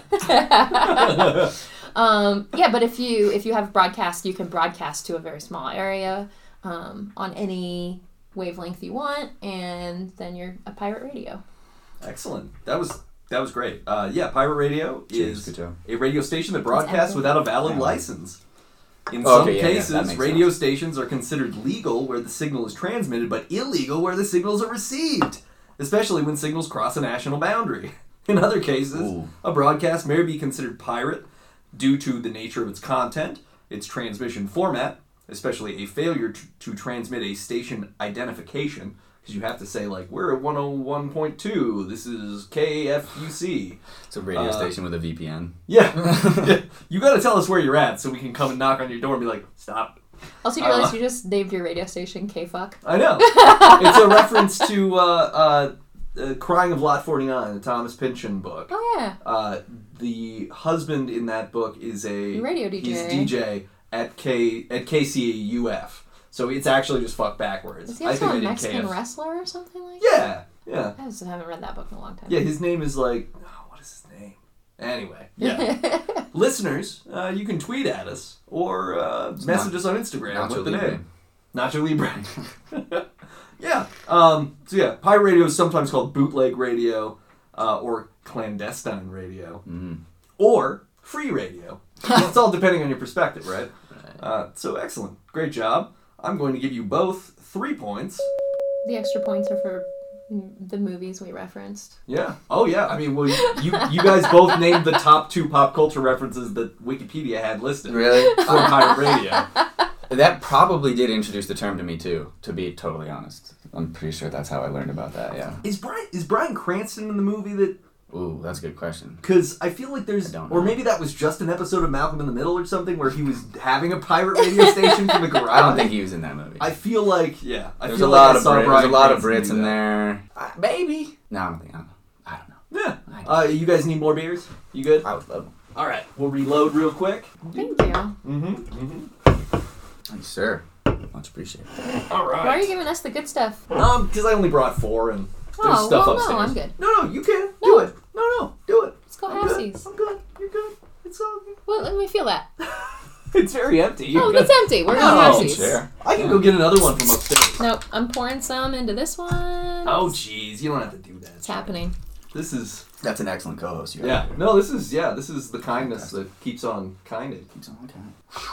um, yeah, but if you if you have broadcast, you can broadcast to a very small area um, on any wavelength you want, and then you're a pirate radio. Excellent. That was that was great. Uh, yeah, Pirate Radio Cheers, is good job. a radio station that broadcasts excellent. without a valid Yeah. license. In Oh, some okay, yeah, yeah, cases, that makes radio sense. stations are considered legal where the signal is transmitted, but illegal where the signals are received, especially when signals cross a national boundary. In other cases, Ooh. a broadcast may be considered pirate due to the nature of its content, its transmission format, especially a failure to, to transmit a station identification, because you have to say, like, we're at one oh one point two, this is K F U C. It's a radio Uh, station with a V P N. Yeah. Yeah. You gotta tell us where you're at so we can come and knock on your door and be like, stop. Also, you realize Uh, you just named your radio station K-Fuck? I know. It's a reference to uh, uh, uh, Crying of Lot forty-nine, the Thomas Pynchon book. Oh, yeah. Uh, the husband in that book is a Radio D J. He's D J at K at K C A U F. So it's actually just fucked backwards. Is he I also think a I did Mexican K F. wrestler or something like that? Yeah, yeah, I just haven't read that book in a long time. yeah. His name is like, oh, what is his name? Anyway, yeah. Listeners, uh, you can tweet at us or uh, message not- us on Instagram Nacho with the Libre. name Nacho Libre. Yeah. Um, so yeah, pirate radio is sometimes called bootleg radio uh, or clandestine radio Mm. or free radio. It's all depending on your perspective, right? Uh, so excellent, great job. I'm going to give you both three points. The extra points are for mm, the movies we referenced. Yeah. Oh yeah. I mean, well, you you guys both named the top two pop culture references that Wikipedia had listed Really? for pirate radio. That probably did introduce the term to me too, to be totally honest. I'm pretty sure that's how I learned about that, yeah. Is Brian is Bryan Cranston in the movie that? Ooh, that's a good question. Because I feel like there's, I don't or know. maybe that was just an episode of Malcolm in the Middle or something where he was having a pirate radio station from the garage. I don't think he was in that movie. I feel like yeah. I There's feel a like lot I of saw Brit- Bryan there's a lot of Cranston Brits do in that. there. Uh, maybe. No, I don't think. I don't know. I don't know. Yeah. I don't Uh, you guys need more beers? You good? I would love. All right. We'll reload real quick. Thank you. Mm-hmm. Mm-hmm. Thank you, sir. Much appreciated. All right. Why are you giving us the good stuff? Um, because I only brought four and there's Oh, stuff well, upstairs. no, I'm good. No, no, you can. No. Do it. No, no, do it. Let's go I'm good. halfsies. I'm good. You're good. It's all good. Well, let me feel that. It's very empty. You're Oh, good. it's empty. We're No, going halfsies. Sure. I can go get another one from upstairs. Nope, I'm pouring some into this one. Oh, jeez. You don't have to do that. It's happening. This is... That's an excellent co-host. You have. Yeah. No, this is... Yeah, this is the kindness that keeps on kinding. Keeps on okay.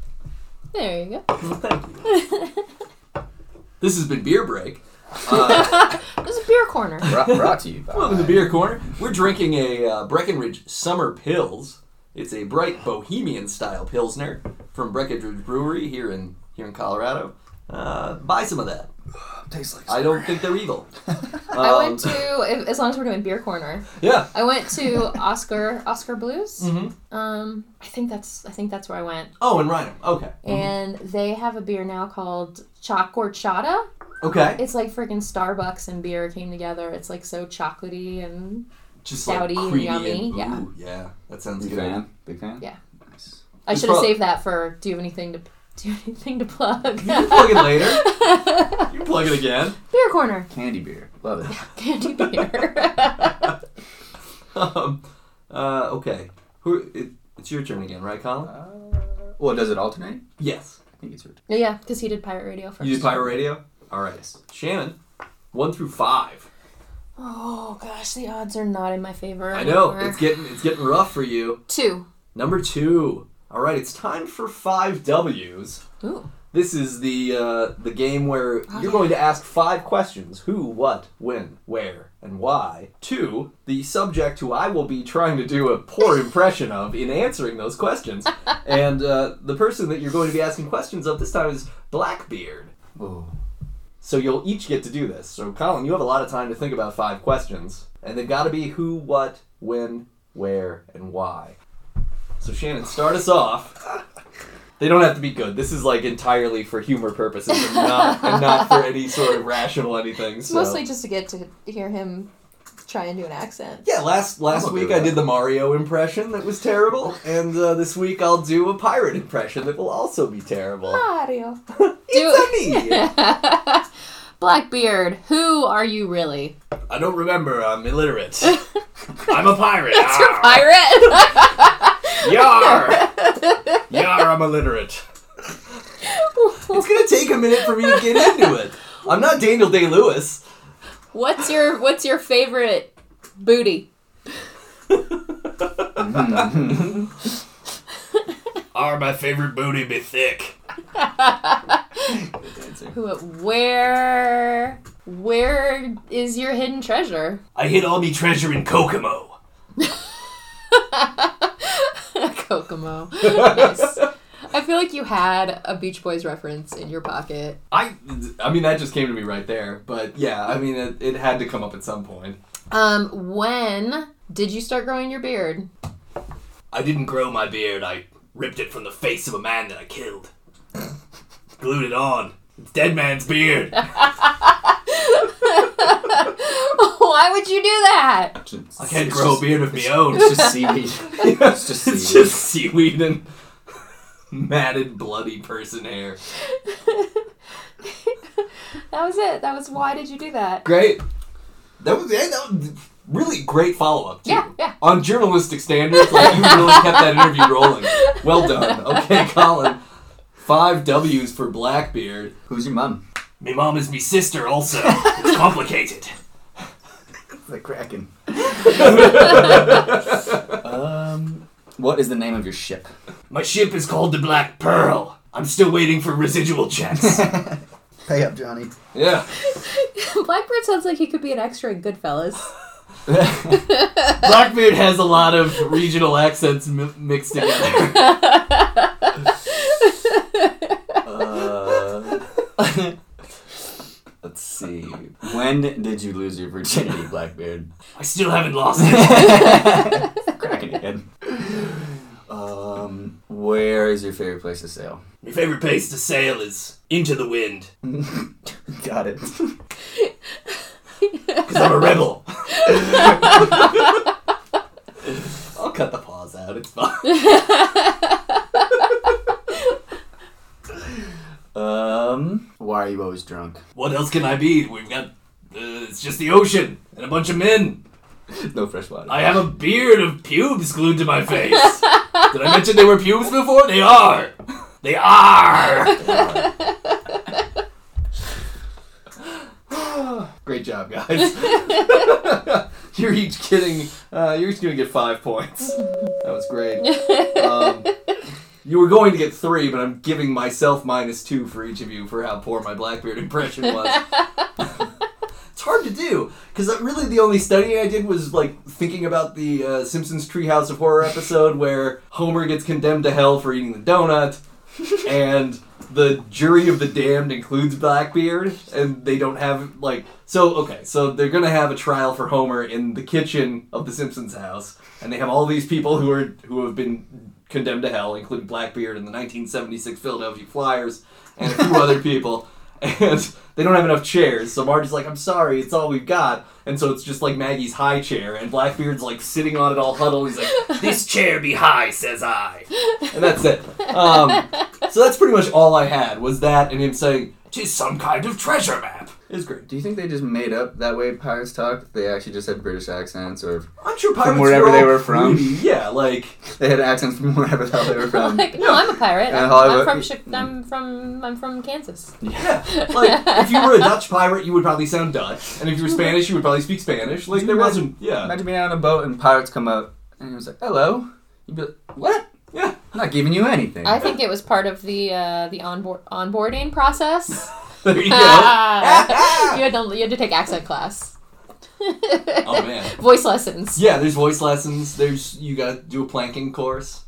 There you go. Thank you. This has been Beer Break. Uh, There's a beer corner. Brought, brought to you by. welcome to Beer Corner. We're drinking a uh, Breckenridge Summer Pils. It's a bright bohemian-style Pilsner from Breckenridge Brewery here in here in Colorado. Uh, buy some of that. Tastes like. I don't think they're evil. I Um, went to, if, as long as we're doing beer corner, Yeah. I went to Oscar Oscar Blues. Mm-hmm. Um, I think that's I think that's where I went. Oh, and Rhino. Okay. And they have a beer now called Choc Horchata. Okay. It's like freaking Starbucks and beer came together. It's like so chocolatey and Just stouty and creamy yummy, and- yeah. ooh, yeah. That sounds Big good. fan. Big fan. Yeah. Nice. I It's should have prob- saved that for. Do you have anything to do? You have anything to plug? You can plug it later. You can plug it again. Beer corner, Candy beer. Love it. candy beer. Um, uh, okay. Who? It, it's your turn again, right, Colin? Uh, well, does it alternate? Yes. I think it's your turn. Yeah, because he did Pirate Radio first. You did Pirate Radio? All right. Shannon, one through five. Oh gosh, the odds are not in my favor. I know anymore. it's getting it's getting rough for you. Two. Number two. All right, it's time for five W's. Ooh. This is the uh, the game where Oh, you're yeah. going to ask five questions: who, what, when, where, and why. To the subject who I will be trying to do a poor impression of in answering those questions, and uh, the person that you're going to be asking questions of this time is Blackbeard. Ooh. So you'll each get to do this. So Colin, you have a lot of time to think about five questions, and they've got to be who, what, when, where, and why. So Shannon, start us off. They don't have to be good. This is like entirely for humor purposes and not and not for any sort of rational anything. So. Mostly just to get to hear him try and do an accent. Yeah, last last week I did the Mario impression that was terrible, and uh, this week I'll do a pirate impression that will also be terrible. Mario. It's a me! Blackbeard, who are you really? I don't remember, I'm illiterate. I'm a pirate. That's your pirate? Yar! Yar, I'm illiterate. It's gonna take a minute for me to get into it. I'm not Daniel Day-Lewis. What's your What's your favorite booty? Are my favorite booty be thick? Who? Where? Where is your hidden treasure? I hid all me treasure in Kokomo. Kokomo. Nice. I feel like you had a Beach Boys reference in your pocket. I, I mean, that just came to me right there. But yeah, I mean, it, it had to come up at some point. Um, when did you start growing your beard? I didn't grow my beard. I ripped it from the face of a man that I killed. Glued it on. It's dead man's beard. Why would you do that? I can't grow a beard of my own. It's just seaweed. It's just seaweed. It's just seaweed and matted, bloody person hair. That was it. That was why did you do that? Great. That was, yeah, that was really great follow-up, too. Yeah, yeah. On journalistic standards, like, you really kept that interview rolling. Well done. Okay, Colin. Five W's for Blackbeard. Who's your mom? Me mom is me sister also. It's complicated. The Kraken. um, what is the name of your ship? My ship is called the Black Pearl. I'm still waiting for residual checks. Pay up, Johnny. Yeah. Blackbeard sounds like he could be an extra in Goodfellas. Blackbeard has a lot of regional accents mi- mixed together. uh, let's see. When did you lose your virginity, Blackbeard? I still haven't lost it. Cracking again. Um, where is your favorite place to sail? My favorite place to sail is into the wind. Got it. Because I'm a rebel. I'll cut the pause out. It's fine. um, why are you always drunk? What else can I be? We've got... Uh, it's just the ocean and a bunch of men. No fresh water. I have a beard of pubes glued to my face. Did I mention they were pubes before? They are. They are. Great job, guys. You're each getting. Uh, you're each gonna get five points. That was great. Um, you were going to get three, but I'm giving myself minus two for each of you for how poor my Blackbeard impression was. It's hard to do, because really the only study I did was like thinking about the uh, Simpsons Treehouse of Horror episode where Homer gets condemned to hell for eating the donut, and the jury of the damned includes Blackbeard, and they don't have, like... So, okay, so they're going to have a trial for Homer in the kitchen of the Simpsons house, and they have all these people who are who have been condemned to hell, including Blackbeard and the nineteen seventy-six Philadelphia Flyers, and a few other people. And they don't have enough chairs, so Marge's like, I'm sorry, it's all we've got. And so it's just like Maggie's high chair, and Blackbeard's like sitting on it all huddled. He's like, this chair be high, says I. And that's it. Um, so that's pretty much all I had, was that and him saying, 'tis some kind of treasure map. It was great. Do you think they just made up that way pirates talk? They actually just had British accents, or I'm sure pirates from wherever were they all were from? pretty- yeah, like... They had accents from wherever the hell they were from. Like, no, I'm a pirate. And I'm, Hollywood- I'm from. Chi- I'm from. I'm from Kansas. Yeah, like, if you were a Dutch pirate, you would probably sound Dutch. And if you were Spanish, you would probably speak Spanish. Like, there wasn't... Yeah. Imagine being on a boat and pirates come up, and he was like, hello. You'd be like, what? Yeah. I'm not giving you anything. I think it was part of the uh, the onboard onboarding process. There you go. you had to you had to take accent class. Oh, man. Voice lessons. Yeah, there's voice lessons. There's... You gotta do a planking course.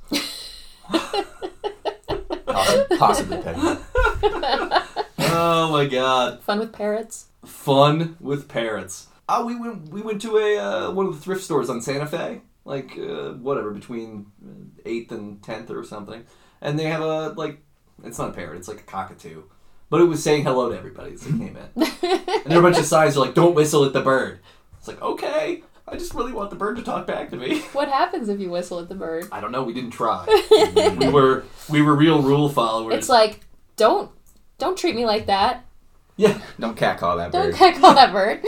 Possibly, possibly Peggy. Oh, my God. Fun with parrots. Fun with parrots. Oh, we went we went to a uh, one of the thrift stores on Santa Fe, like uh, whatever between eighth and tenth or something, and they have a, like, it's not a parrot, it's like a cockatoo. But it was saying hello to everybody as they came in. And there were a bunch of signs like, don't whistle at the bird. It's like, okay, I just really want the bird to talk back to me. What happens if you whistle at the bird? I don't know, we didn't try. we were we were real rule followers. It's like, don't don't treat me like that. Yeah. Don't catcall that Don't bird. catcall that bird.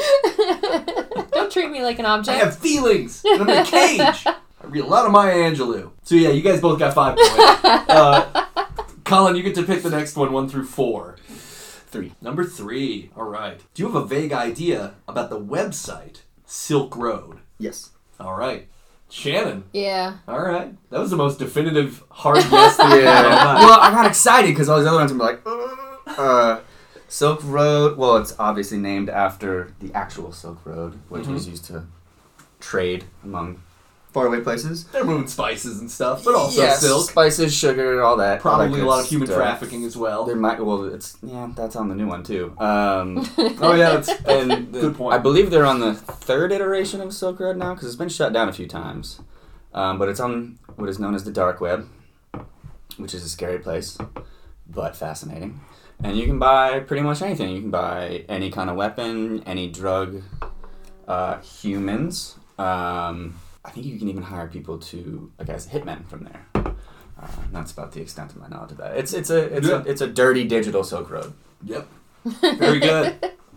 Don't treat me like an object. I have feelings, and I'm in a cage. I read a lot of Maya Angelou. So yeah, you guys both got five points. Uh, Colin, you get to pick the next one, one through four. Three. Number three. All right. Do you have a vague idea about the website Silk Road? Yes. All right. Shannon. Yeah. All right. That was the most definitive hard guess that we Yeah. ever had. Well, I got excited because all these other ones were like, uh, uh, Silk Road. Well, it's obviously named after the actual Silk Road, which Mhm. was used to trade among faraway places. They're moving spices and stuff, but also yes, silk. spices, sugar, all that. all that Probably a good lot of human stuff. trafficking as well. There might. Well, it's yeah. That's on the new one too. Um, Oh yeah, that's and the, good point. I believe they're on the third iteration of Silk Road now because it's been shut down a few times. Um, but it's on what is known as the dark web, which is a scary place, but fascinating. And you can buy pretty much anything. You can buy any kind of weapon, any drug, uh, humans. Um, I think you can even hire people to, like, as hitmen from there. Uh, and that's about the extent of my knowledge of that. It's it's a it's Yeah. a it's a dirty digital Silk Road. Yep. Very good.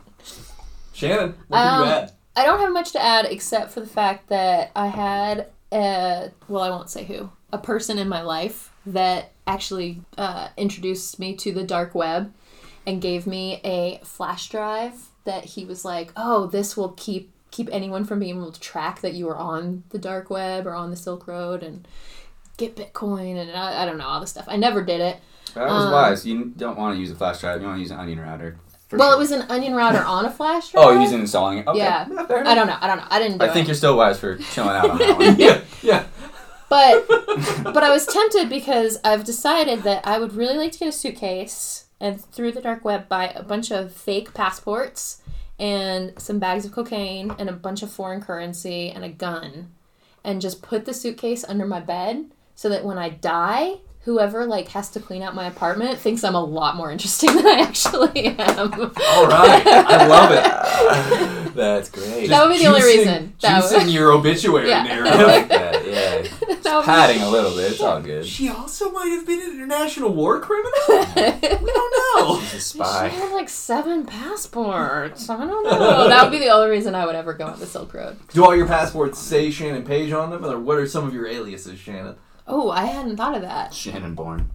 Shannon, what can Um, you add? I don't have much to add except for the fact that I had a, well, I won't say who, a person in my life that actually uh, introduced me to the dark web and gave me a flash drive that he was like, oh, this will keep keep anyone from being able to track that you are on the dark web or on the Silk Road and get Bitcoin and I, I don't know, all this stuff. I never did it. That was Um, wise. You don't want to use a flash drive. You want to use an onion router. for Well, sure. it was an onion router on a flash drive. Oh, you're using installing it? Okay. Yeah. fair enough. I don't know. I don't know. I didn't do I it. think you're still wise for chilling out on that one. Yeah, yeah. But but I was tempted because I've decided that I would really like to get a suitcase and through the dark web buy a bunch of fake passports and some bags of cocaine and a bunch of foreign currency and a gun and just put the suitcase under my bed so that when I die, whoever like has to clean out my apartment thinks I'm a lot more interesting than I actually am. All right. I love it. That's great. That would be the only Juicing- reason. That Juicing would- your obituary Yeah. I narrative. like that, yeah. That would be- Padding a little bit. It's all good. She also might have been an international war criminal? We don't know. She's a She spy. had like seven passports. I don't know. That would be the only reason I would ever go on the Silk Road. Do all your passports say Shannon Page on them? Or what are some of your aliases, Shannon? Oh, I hadn't thought of that. Shannon Bourne.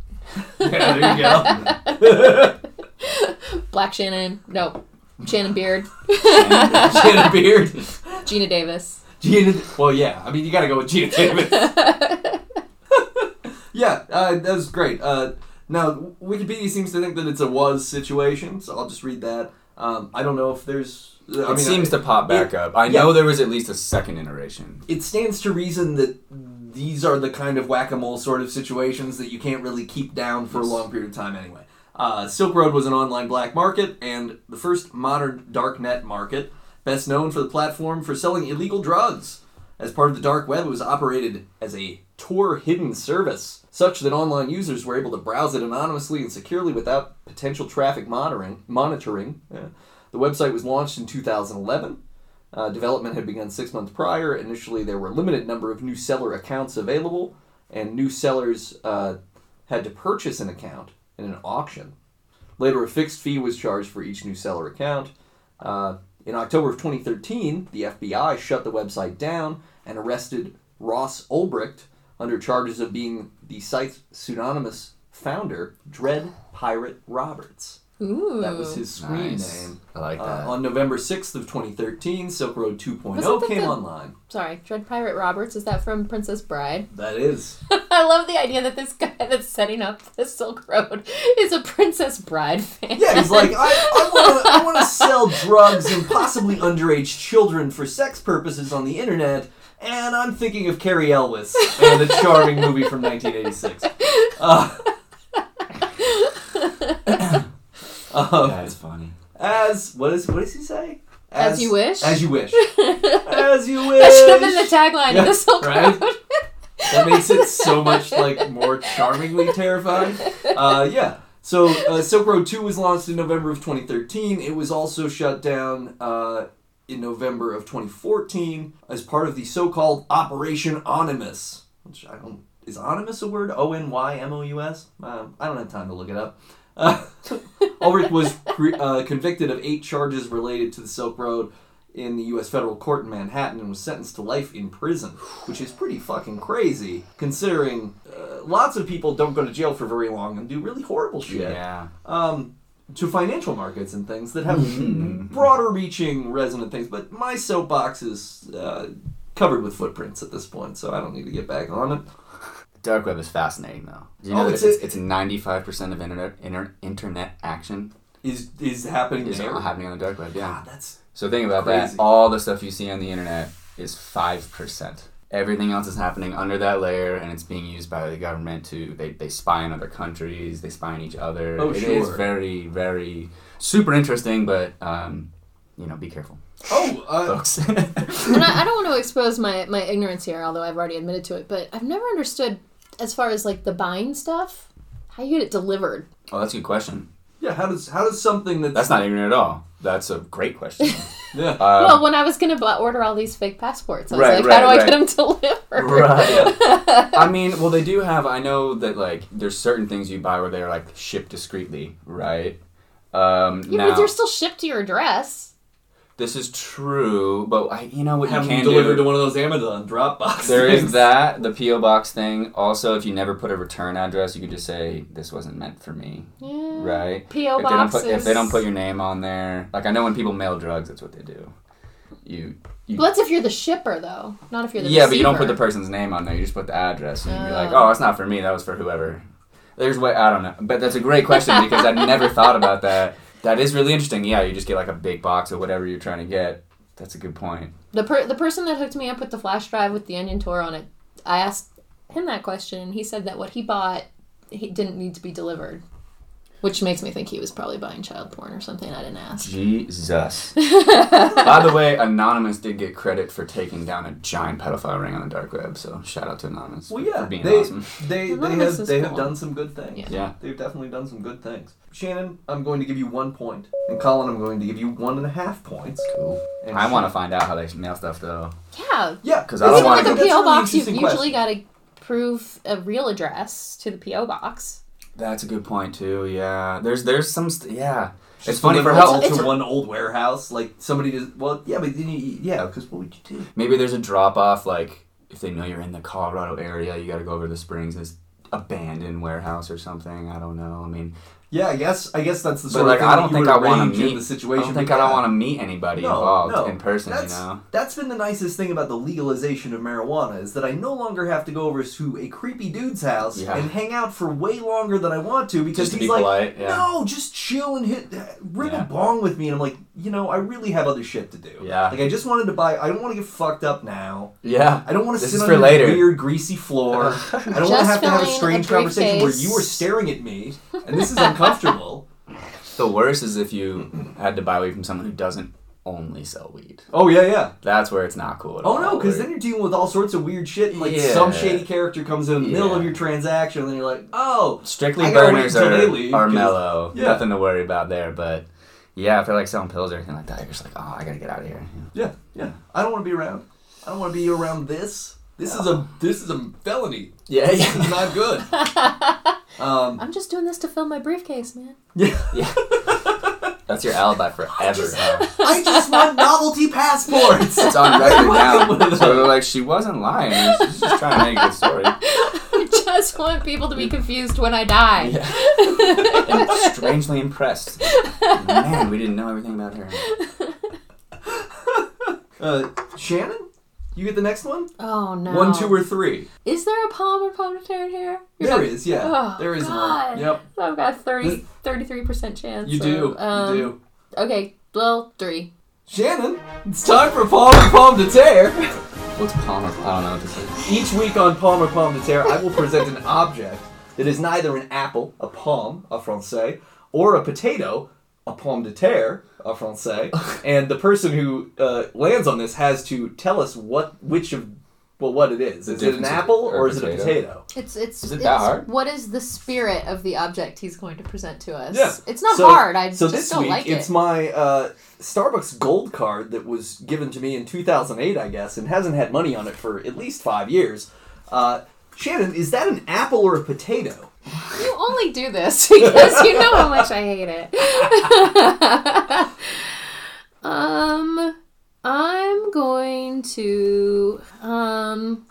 Yeah, there you go. Black Shannon. No. Shannon Beard. Shannon Beard. Gina Davis. Gina. Well, yeah. I mean, you got to go with Gina Davis. Yeah, uh, that was great. Uh, now, Wikipedia seems to think that it's a was situation, so I'll just read that. Um, I don't know if there's... I It mean, seems I, to pop back it- up. I yeah. know there was at least a second iteration. It stands to reason that these are the kind of whack-a-mole sort of situations that you can't really keep down for a long period of time anyway. Uh, Silk Road was an online black market and the first modern darknet market, best known for the platform for selling illegal drugs. As part of the dark web, it was operated as a Tor hidden service, such that online users were able to browse it anonymously and securely without potential traffic monitoring. monitoring. Yeah. The website was launched in two thousand eleven. Uh, development had begun six months prior. Initially, there were a limited number of new seller accounts available, and new sellers uh, had to purchase an account in an auction. Later, a fixed fee was charged for each new seller account. Uh, in October of twenty thirteen, the F B I shut the website down and arrested Ross Ulbricht under charges of being the site's pseudonymous founder, Dread Pirate Roberts. Ooh. That was his screen Nice. name. I like that. Uh, on November sixth of twenty thirteen, Silk Road two point Wasn't oh that came the- online. Sorry, Dread Pirate Roberts. Is that from Princess Bride? That is. I love the idea that this guy that's setting up the Silk Road is a Princess Bride fan. Yeah, he's like, I, I want to I wanna sell drugs and possibly underage children for sex purposes on the internet, and I'm thinking of Carrie Elwes and a charming movie from nineteen eighty-six. Uh, um, That's funny. as, what, is, what does he say? As you wish? As you wish. As you wish. That should have been the tagline Yeah, of the Silk right? Road. That makes it so much like more charmingly terrifying. Uh, yeah. So uh, Silk Road two was launched in November of twenty thirteen. It was also shut down uh, in November of twenty fourteen as part of the so-called Operation Onymus, which I don't. Is Onymus a word? O N Y M O U S? Um, I don't have time to look it up. Uh, Ulrich was pre- uh, convicted of eight charges related to the Silk Road in the U S federal court in Manhattan and was sentenced to life in prison, which is pretty fucking crazy, considering uh, lots of people don't go to jail for very long and do really horrible shit. Yeah. Um, to financial markets and things that have broader-reaching resonant things, but my soapbox is uh, covered with footprints at this point, so I don't need to get back on it. Dark web is fascinating, though. Do you know Oh, that it's it's, a- it's ninety-five percent of internet inter, internet action Is is happening is there? happening on the dark web? Yeah. God, that's So think about Crazy. that. All the stuff you see on the internet is five percent. Everything else is happening under that layer, and it's being used by the government to, they, they spy on other countries, they spy on each other. Oh, It is sure. very, very super interesting, but, um, you know, be careful, oh, uh, folks. And I, I don't want to expose my, my ignorance here, although I've already admitted to it, but I've never understood, as far as like the buying stuff, how you get it delivered. Oh, that's a good question. yeah. How does how does something that's That's not ignorant at all. That's a great question. yeah. Um, well, when I was going to order all these fake passports, I was Right, like, right, how do I right. get them delivered? Right. I mean, well, they do have. I know that like there's certain things you buy where they're like shipped discreetly, right? Um, Yeah, now but they're still shipped to your address. this is true, but I, you know what Have you them can delivered do. to one of those Amazon Dropbox There things. is that the P O box thing. Also, if you never put a return address, you could just say this wasn't meant for me, Yeah. right? P O If they don't boxes. put if they don't put your name on there, like I know when people mail drugs, that's what they do. You. you Well, that's if you're the shipper, though, not if you're the yeah, receiver. but you don't put the person's name on there. You just put the address, and you're like, Oh. "Oh, it's not for me. That was for whoever." There's way I don't know, but that's a great question because I never thought about that. That is really interesting. Yeah, you just get like a big box of whatever you're trying to get. That's a good point. The per- the person that hooked me up with the flash drive with the Onion Tour on it, I asked him that question, and he said that what he bought, he didn't need to be delivered, which makes me think he was probably buying child porn or something. I didn't ask. Jesus. By the way, Anonymous did get credit for taking down a giant pedophile ring on the dark web, so shout out to Anonymous Well, for, yeah, for being they, awesome. they they Anonymous have is they have cool. done some good things. Yeah. Yeah. They've definitely done some good things. Shannon, I'm going to give you one point, and Colin, I'm going to give you one and a half points. Cool. And I want to Shan- find out how they mail stuff though. Yeah. Yeah, 'Cause I don't Even wanna with go- the P O That's a really box, you interesting usually question. got to prove a real address to the P O box. That's a good point too. Yeah. There's there's some st- yeah. It's Just funny for deliver how all It's- to it's- one old warehouse. Like somebody just well, yeah, but then you, yeah, because what would you do? maybe there's a drop off like if they know you're in the Colorado area, you got to go over to the Springs, this abandoned warehouse or something. I don't know. I mean, Yeah, I guess I guess that's the but sort like of thing I that don't you think would I want arrange to in meet. the I situation. don't think but I don't yeah. want to meet anybody No, involved no, in person. You that's- know. That's been the nicest thing about the legalization of marijuana is that I no longer have to go over to a creepy dude's house Yeah. and hang out for way longer than I want to because Just to he's be like, polite, yeah. no, just chill and hit, rip Yeah. a bong with me. And I'm like, you know, I really have other shit to do. Yeah. Like I just wanted to buy. I don't want to get fucked up now. Yeah. I don't want to This sit is on for your later. weird greasy floor. I don't want to Just have to have a filling a strange conversation where briefcase. you are staring at me and this is uncomfortable. The worst is if you had to buy weed from someone who doesn't only sell weed. Oh yeah, yeah. That's where it's not cool at Oh all. no, because where- then you're dealing with all sorts of weird shit, and like Yeah. some shady character comes in the middle Yeah. of your transaction, and then you're like, oh, strictly I gotta wait burners until they are, leave, are 'cause- mellow. Yeah. Nothing to worry about there. But yeah, if they're like selling pills or anything like that, you're just like, oh, I gotta get out of here. yeah, yeah. I don't want to be around. I don't want to be around this. This is a this is a felony. Yeah, This is not good. Um, I'm just doing this to fill my briefcase, man. yeah. yeah. That's your alibi forever. just- huh? I just want novelty passports. It's on record One of now. those. So like, she wasn't lying. She's just trying to make a good story. I just want people to be confused when I die. Yeah. And strangely impressed. Man, we didn't know everything about her. Uh, Shannon, you get the next one. Oh no. One, two, or three. Is there a palm or palm to tear here? You're There not- is, yeah. Oh, there is God. one. Yep. So I've got thirty, thirty-three percent chance. You do. of, um, you do. Okay, well, three. Shannon, it's time for Palm or Palm to Tear. What's Palmer? I don't know what this is. Each week on Palm or Palm to Tear, I will present an object that is neither an apple, a pomme, a français, or a potato, a pomme de terre, a français, and the person who uh, lands on this has to tell us what which of well, what it is. The Is it an difference apple of- or or is it a potato. potato? It's it's. Is it it's that hard? What is the spirit of the object he's going to present to us? Yeah. It's not So- hard. I So just this don't week, like it's it. my uh, Starbucks Gold card that was given to me in two thousand eight, I guess, and hasn't had money on it for at least five years. Uh, Shannon, is that an apple or a potato? You only do this because you know how much I hate it. um, I'm going to um.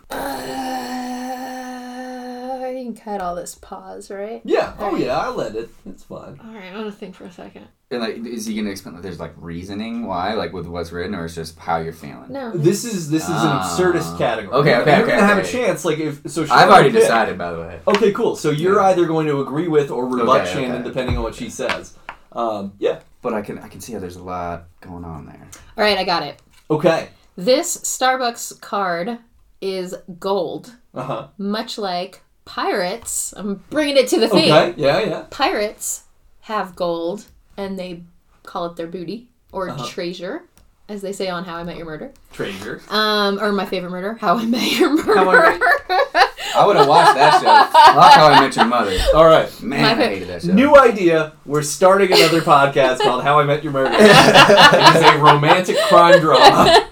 Uh, you can cut all this pause, right? Yeah. Oh, Alright. yeah, I let it. It's fine. All right, I'm gonna think for a second. And like, is he gonna explain? Like, there's like reasoning why, like with what's written, or it's just how you're feeling? No, This is this is Ah. an absurdist category. Okay, okay, You're okay, gonna have a okay. chance, like if so. I've Shannon already picked. decided, by the way. Okay, cool. So you're Yeah. either going to agree with or rebut Okay, Shannon, okay. depending on what she says. Um, yeah. But I can I can see how there's a lot going on there. All right, I got it. Okay. This Starbucks card is gold, Uh huh. much like pirates. I'm bringing it to the theme. Okay. Yeah. Yeah. Pirates have gold, and they call it their booty or Uh-huh. treasure, as they say on How I Met Your Murder. Treasure. Um, or My Favorite Murder, How I Met Your Murder. How I I would have watched that show. Not How I Met Your Mother. All right. Man, My I fa- hated that show. New idea. We're starting another podcast called How I Met Your Murder. It is a romantic crime drama.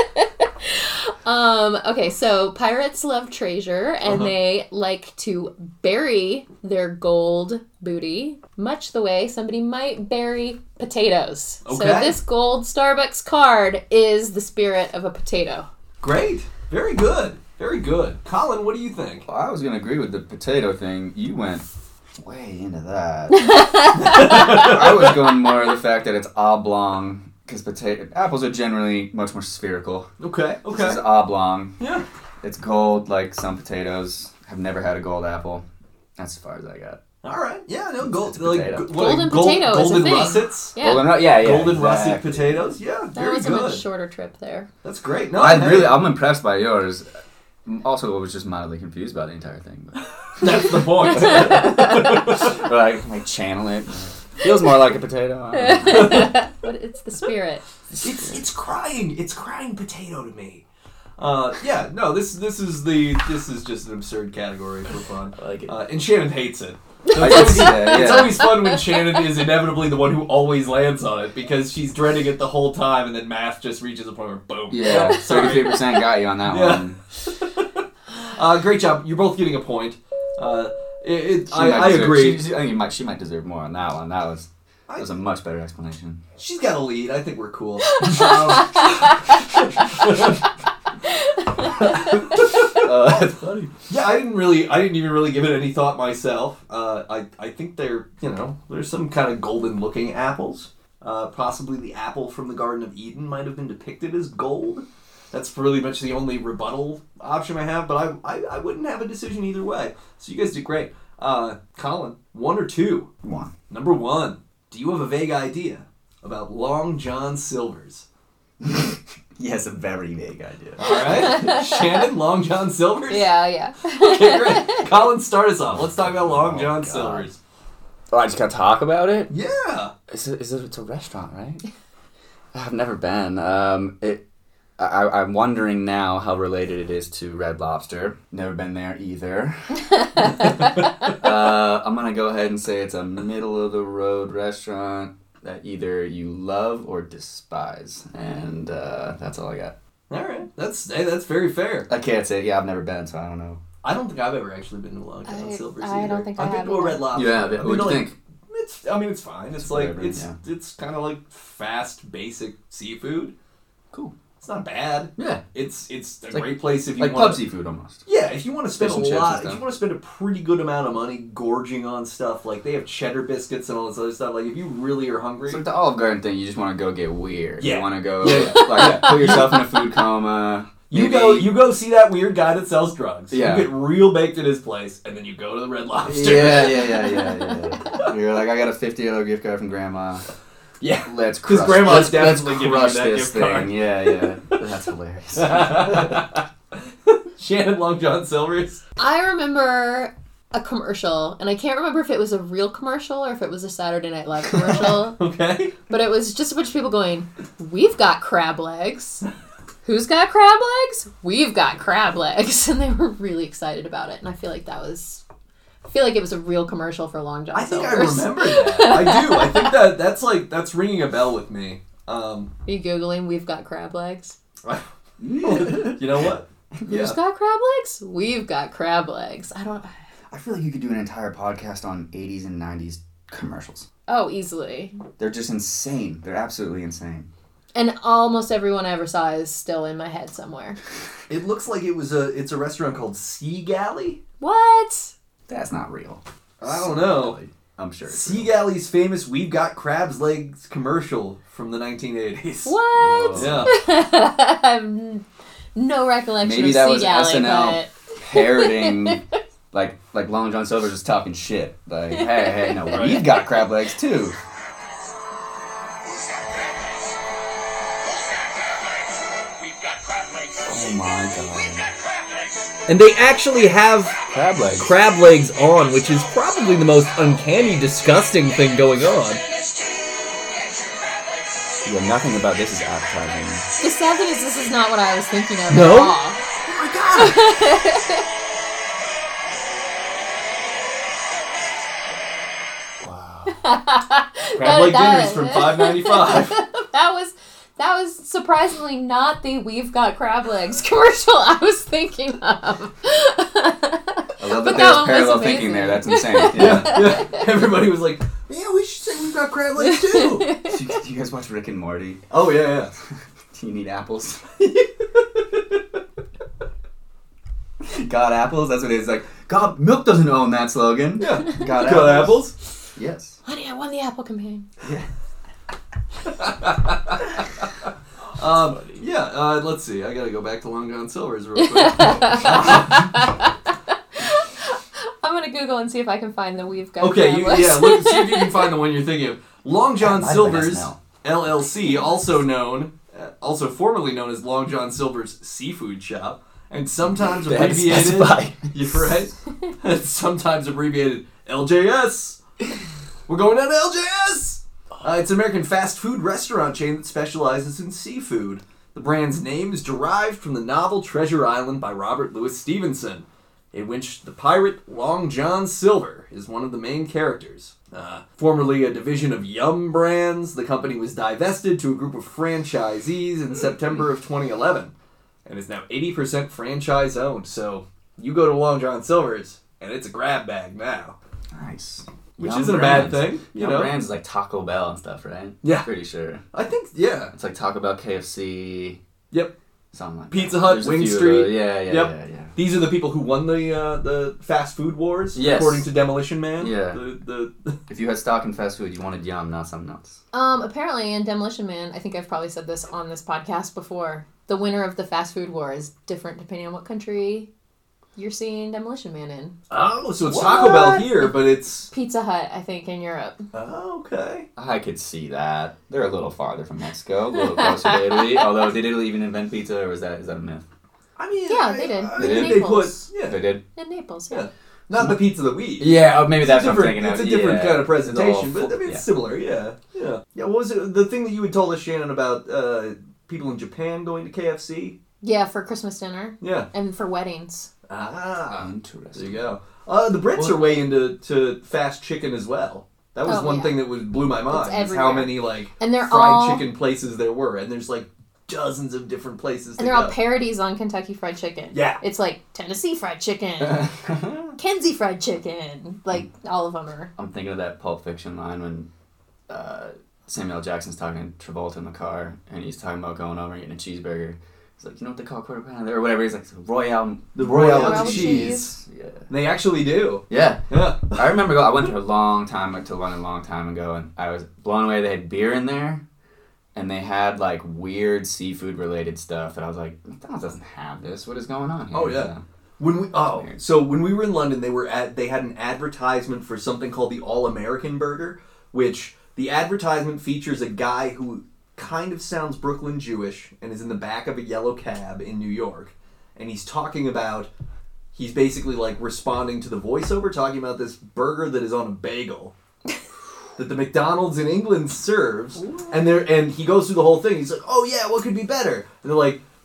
Um, okay, so pirates love treasure, and Uh-huh. they like to bury their gold booty, much the way somebody might bury potatoes. So Okay. this gold Starbucks card is the spirit of a potato. Great. Very good. Very good. Colin, what do you think? Well, I was gonna agree with the potato thing. You went way into that. I was going more the fact that it's oblong, because potato apples are generally much more spherical. Okay. This Okay. is oblong. Yeah. It's gold, like some potatoes. I've never had a gold apple. That's as far as I got. All right. Yeah. No. Gold. It's a Like potato. what, Golden gold- potato is a Golden thing. russets. Yeah, Golden, ru- yeah, yeah. Golden russet exactly. potatoes. Yeah. that Very was a good. much shorter trip there. That's great. No, I hey, really, I'm impressed by yours. Also, I was just mildly confused by the entire thing. But, That's the point. but I like channel it. Feels more like a potato. I don't know. But it's the spirit. It's it's crying. It's crying potato to me. Uh, yeah, no, this this is the this is just an absurd category for fun. I like it. Uh, and Shannon hates it. I can see that, It's yeah. always fun when Shannon is inevitably the one who always lands on it because she's dreading it the whole time, and then math just reaches a point where boom. Yeah, Sorry. thirty-three percent got you on that Yeah. one. Uh, great job. You're both getting a point. Uh, it, it, She I, might I deserve- agree. She, I think you might, she might deserve more on that one. That was that was a much better explanation. She's got a lead. I think we're cool. Uh, that's funny. Yeah, I didn't really, I didn't even really give it any thought myself. Uh, I, I think they're, you know, there's some kind of golden-looking apples. Uh, possibly the apple from the Garden of Eden might have been depicted as gold. That's really much the only rebuttal option I have, but I, I, I wouldn't have a decision either way. So you guys did great. Uh, Colin, one or two? One. Number one, do you have a vague idea about Long John Silver's? Yes, a very vague idea. All right, Shannon, Long John Silver's. Yeah, yeah. Okay, great. Colin, start us off. Let's talk about Long Oh, John God. Silver's. Oh, I just gotta talk about it. Yeah. Is it? Is it? It's a restaurant, right? I've never been. Um, it. I, I'm wondering now how related it is to Red Lobster. Never been there either. uh, I'm gonna go ahead and say it's a middle of the road restaurant that either you love or despise, and uh, that's all I got. All right. That's hey, that's very fair. I can't say. Yeah, I've never been, so I don't know. I don't think I've ever actually been to Long John I- Silver's I either. don't think I I've been have to a either. Red Lobster. You have I've it. been What do to, you like, think? It's. I mean, it's fine. It's, It's like whatever, it's yeah. it's kind of like fast, basic seafood. Cool. It's not bad. Yeah, It's it's a It's like- great place if you like want. pub seafood almost. Yeah, if you want to spend Fish a and chips and lot, if stuff. you want to spend a pretty good amount of money gorging on stuff, like they have cheddar biscuits and all this other stuff. Like if you really are hungry, It's like the Olive Garden thing. You just want to go get weird. Yeah. You want to go Yeah, yeah. like put yourself in a food coma. you maybe- go you go see that weird guy that sells drugs. Yeah. You get real baked at his place, and then you go to the Red Lobster. Yeah, yeah, yeah, yeah, yeah. You're like, I got a fifty dollar gift card from Grandma. yeah. Let's 'Cause crush. Grandma's let's, let's definitely giving you crush that this gift thing. card. Yeah, yeah. That's hilarious. Shannon Long John Silver's. I remember a commercial, and I can't remember if it was a real commercial or if it was a Saturday Night Live commercial, Okay. but it was just a bunch of people going, "We've got crab legs." who's got crab legs? We've got crab legs. And they were really excited about it. And I feel like that was, I feel like it was a real commercial for Long John I think Silver's. I remember that. I do. I think that that's like, that's ringing a bell with me. Um, Are you Googling, we've got crab legs? you know what? Who's Yeah. got crab legs? We've got crab legs. I don't, I feel like you could do an entire podcast on eighties and nineties commercials. oh, easily. They're just insane. They're absolutely insane. And almost everyone I ever saw is still in my head somewhere. It looks like it was a, it's a restaurant called Sea Galley. What? That's not real. I don't know. I'm sure it's Sea real. Galley's famous We've Got Crab's Legs commercial from the nineteen eighties. What? Yeah. I have n- no recollection Maybe of that Sea was Galley, S N L but... parroting, like like Long John Silver's just talking shit. Like, hey, hey, no, we've got crab legs too. Oh my god. And they actually have Crab legs. crab legs on, which is probably the most uncanny, disgusting thing going on. Yeah, nothing about this is appetizing. The sad thing is this is not what I was thinking of No? at all. Oh my god! Crab leg dinners from five ninety-five. That was that was surprisingly not the "We've Got Crab Legs" commercial I was thinking of. I love But that that there's one was parallel amazing. thinking there. That's insane. Yeah, Yeah. yeah. Everybody was like, yeah, we should say We've Got Crab Legs too. do, you, do you guys watch Rick and Morty? Oh, yeah, yeah. Do you need apples? God apples? That's what it is. Like, God, milk doesn't own that slogan. Yeah. God, Got apples? apples? Yes. Honey, I won the apple campaign. um, yeah, uh, let's see. I gotta go back to Long John Silver's real quick. I'm gonna Google and see if I can find the "We've Got Okay, Crab you, Legs." yeah, look, see if you can find the one you're thinking of. Long John Might have been Silver's S N L. L L C, also known, uh, also formerly known as Long John Silver's Seafood Shop, and sometimes They had to abbreviated. specify. You're right. And sometimes abbreviated L J S. We're going down to L J S. Uh, it's an American fast food restaurant chain that specializes in seafood. The brand's name is derived from the novel Treasure Island by Robert Louis Stevenson, in which the pirate Long John Silver is one of the main characters. Uh, formerly a division of Yum Brands, the company was divested to a group of franchisees in September of twenty eleven, and is now eighty percent franchise owned. So you go to Long John Silver's, and it's a grab bag now, Nice. which Yum isn't a bad Brands. thing, you Yum know. Brands is like Taco Bell and stuff, right? Yeah. Pretty sure. I think, yeah, It's like Taco Bell, K F C, yep. something like Pizza that. Hut, There's a Wing few of Street. those. Yeah, yeah, Yep. yeah, yeah. These are the people who won the uh, the fast food wars, Yes. according to Demolition Man. Yeah. The, the If you had stock in fast food, you wanted Yum, not something else. Um, apparently in Demolition Man, I think I've probably said this on this podcast before, the winner of the fast food war is different depending on what country you're seeing Demolition Man in. oh, so it's What? Taco Bell here, but it's Pizza Hut, I think, in Europe. oh, okay. I could see that. They're a little farther from Mexico, a little closer to Italy. Although, did Italy even invent pizza, or is that is that a myth? I mean, Yeah, I- they did. I They think did? They put Naples. yeah, They did? In Naples, Yeah. yeah. not the pizza that we eat. Yeah, oh, maybe It's that's a what I'm different, thinking of. it's a different Yeah. kind of presentation, It's all but I full- mean, it's yeah. similar. Yeah, yeah, yeah. What was it? The thing that you had told us, Shannon, about uh, people in Japan going to K F C? Yeah, for Christmas dinner Yeah. and for weddings. Ah, there Interesting. you go. Uh, the Brits Well- are way into to fast chicken as well. That was Oh, one yeah. thing that was blew my mind. Is everywhere. how many like And they're fried all chicken places there were, and there's like dozens of different places. and to they're go. all parodies on Kentucky Fried Chicken. Yeah. It's like Tennessee Fried Chicken, Kenzie Fried Chicken. Like all of them are. I'm thinking of that Pulp Fiction line when uh, Samuel L. Jackson's talking to Travolta in the car, and he's talking about going over and getting a cheeseburger. He's like, you know what they call quarter pounder or whatever. He's like, Royale, The Royale Royale with with cheese. Yeah, They actually do. yeah. Yeah. I remember. Go, I went there a long time, like to London, a long time ago, and I was blown away. They had beer in there, and they had like weird seafood related stuff. And I was like, McDonald's doesn't have this. What is going on here? Oh, yeah. When we oh so when we were in London, they were at they had an advertisement for something called the All American Burger, which the advertisement features a guy who kind of sounds Brooklyn Jewish and is in the back of a yellow cab in New York, and he's talking about he's basically like responding to the voiceover, talking about this burger that is on a bagel that the McDonald's in England serves, and there and he goes through the whole thing. He's like, oh yeah, what could be better? And they're like,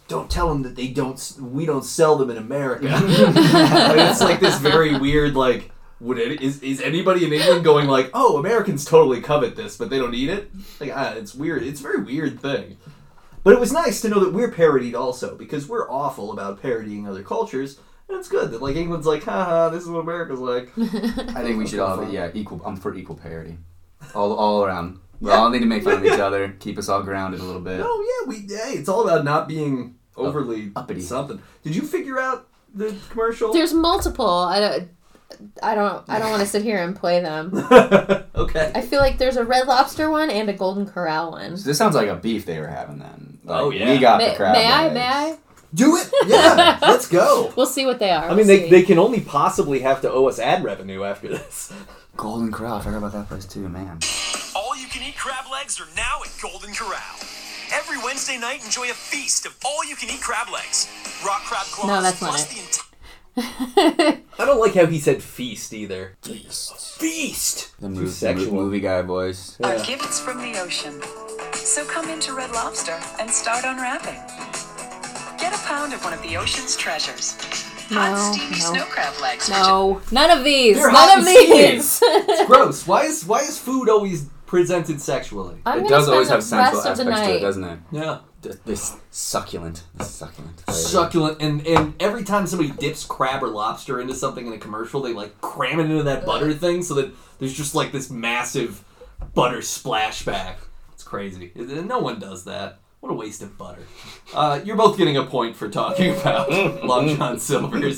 don't tell them that they don't. We don't sell them in America. It's like this very weird like. Would it, is is anybody in England going like, oh, Americans totally covet this, but they don't eat it? Like, ah, it's weird. It's a very weird thing. But it was nice to know that we're parodied also, because we're awful about parodying other cultures, and it's good that like England's like, haha, this is what America's like. I think we should all, be, yeah, equal. I'm for equal parody, all all around. We yeah. all need to make fun of each other, keep us all grounded a little bit. No, yeah, we. Hey, it's all about not being overly oh, uppity. Something. Did you figure out the commercial? There's multiple. I don't. I don't I don't want to sit here and play them. Okay. I feel like there's a Red Lobster one and a Golden Corral one. So this sounds like a beef they were having then. Like, oh, yeah. We got may, the crab May I? legs. May I? Do it? Yeah. Let's go. We'll see what they are. I mean, we'll they see. they can only possibly have to owe us ad revenue after this. Golden Corral. I forgot about that place too, man. All-you-can-eat crab legs are now at Golden Corral. Every Wednesday night, enjoy a feast of all-you-can-eat crab legs. Raw crab claws. No, that's not plus it. the entire I don't like how he said feast either. Feast. Feast! The movie, sexual. movie guy voice. Yeah. Our gifts from the ocean. So come into Red Lobster and start unwrapping. Get a pound of one of the ocean's treasures. Hot, No, steamy no. snow crab legs. No, none of these. They're hot none of and steamy. these. It's gross. Why is why is food always presented sexually? I'm It gonna does spend always the have sensual rest of the aspects to night. it, doesn't it? Yeah. Th- This succulent. This succulent. flavor. Succulent, and, and every time somebody dips crab or lobster into something in a commercial, they like cram it into that butter thing so that there's just like this massive butter splashback. It's crazy. No one does that. What a waste of butter. Uh, you're both getting a point for talking about Long John Silver's.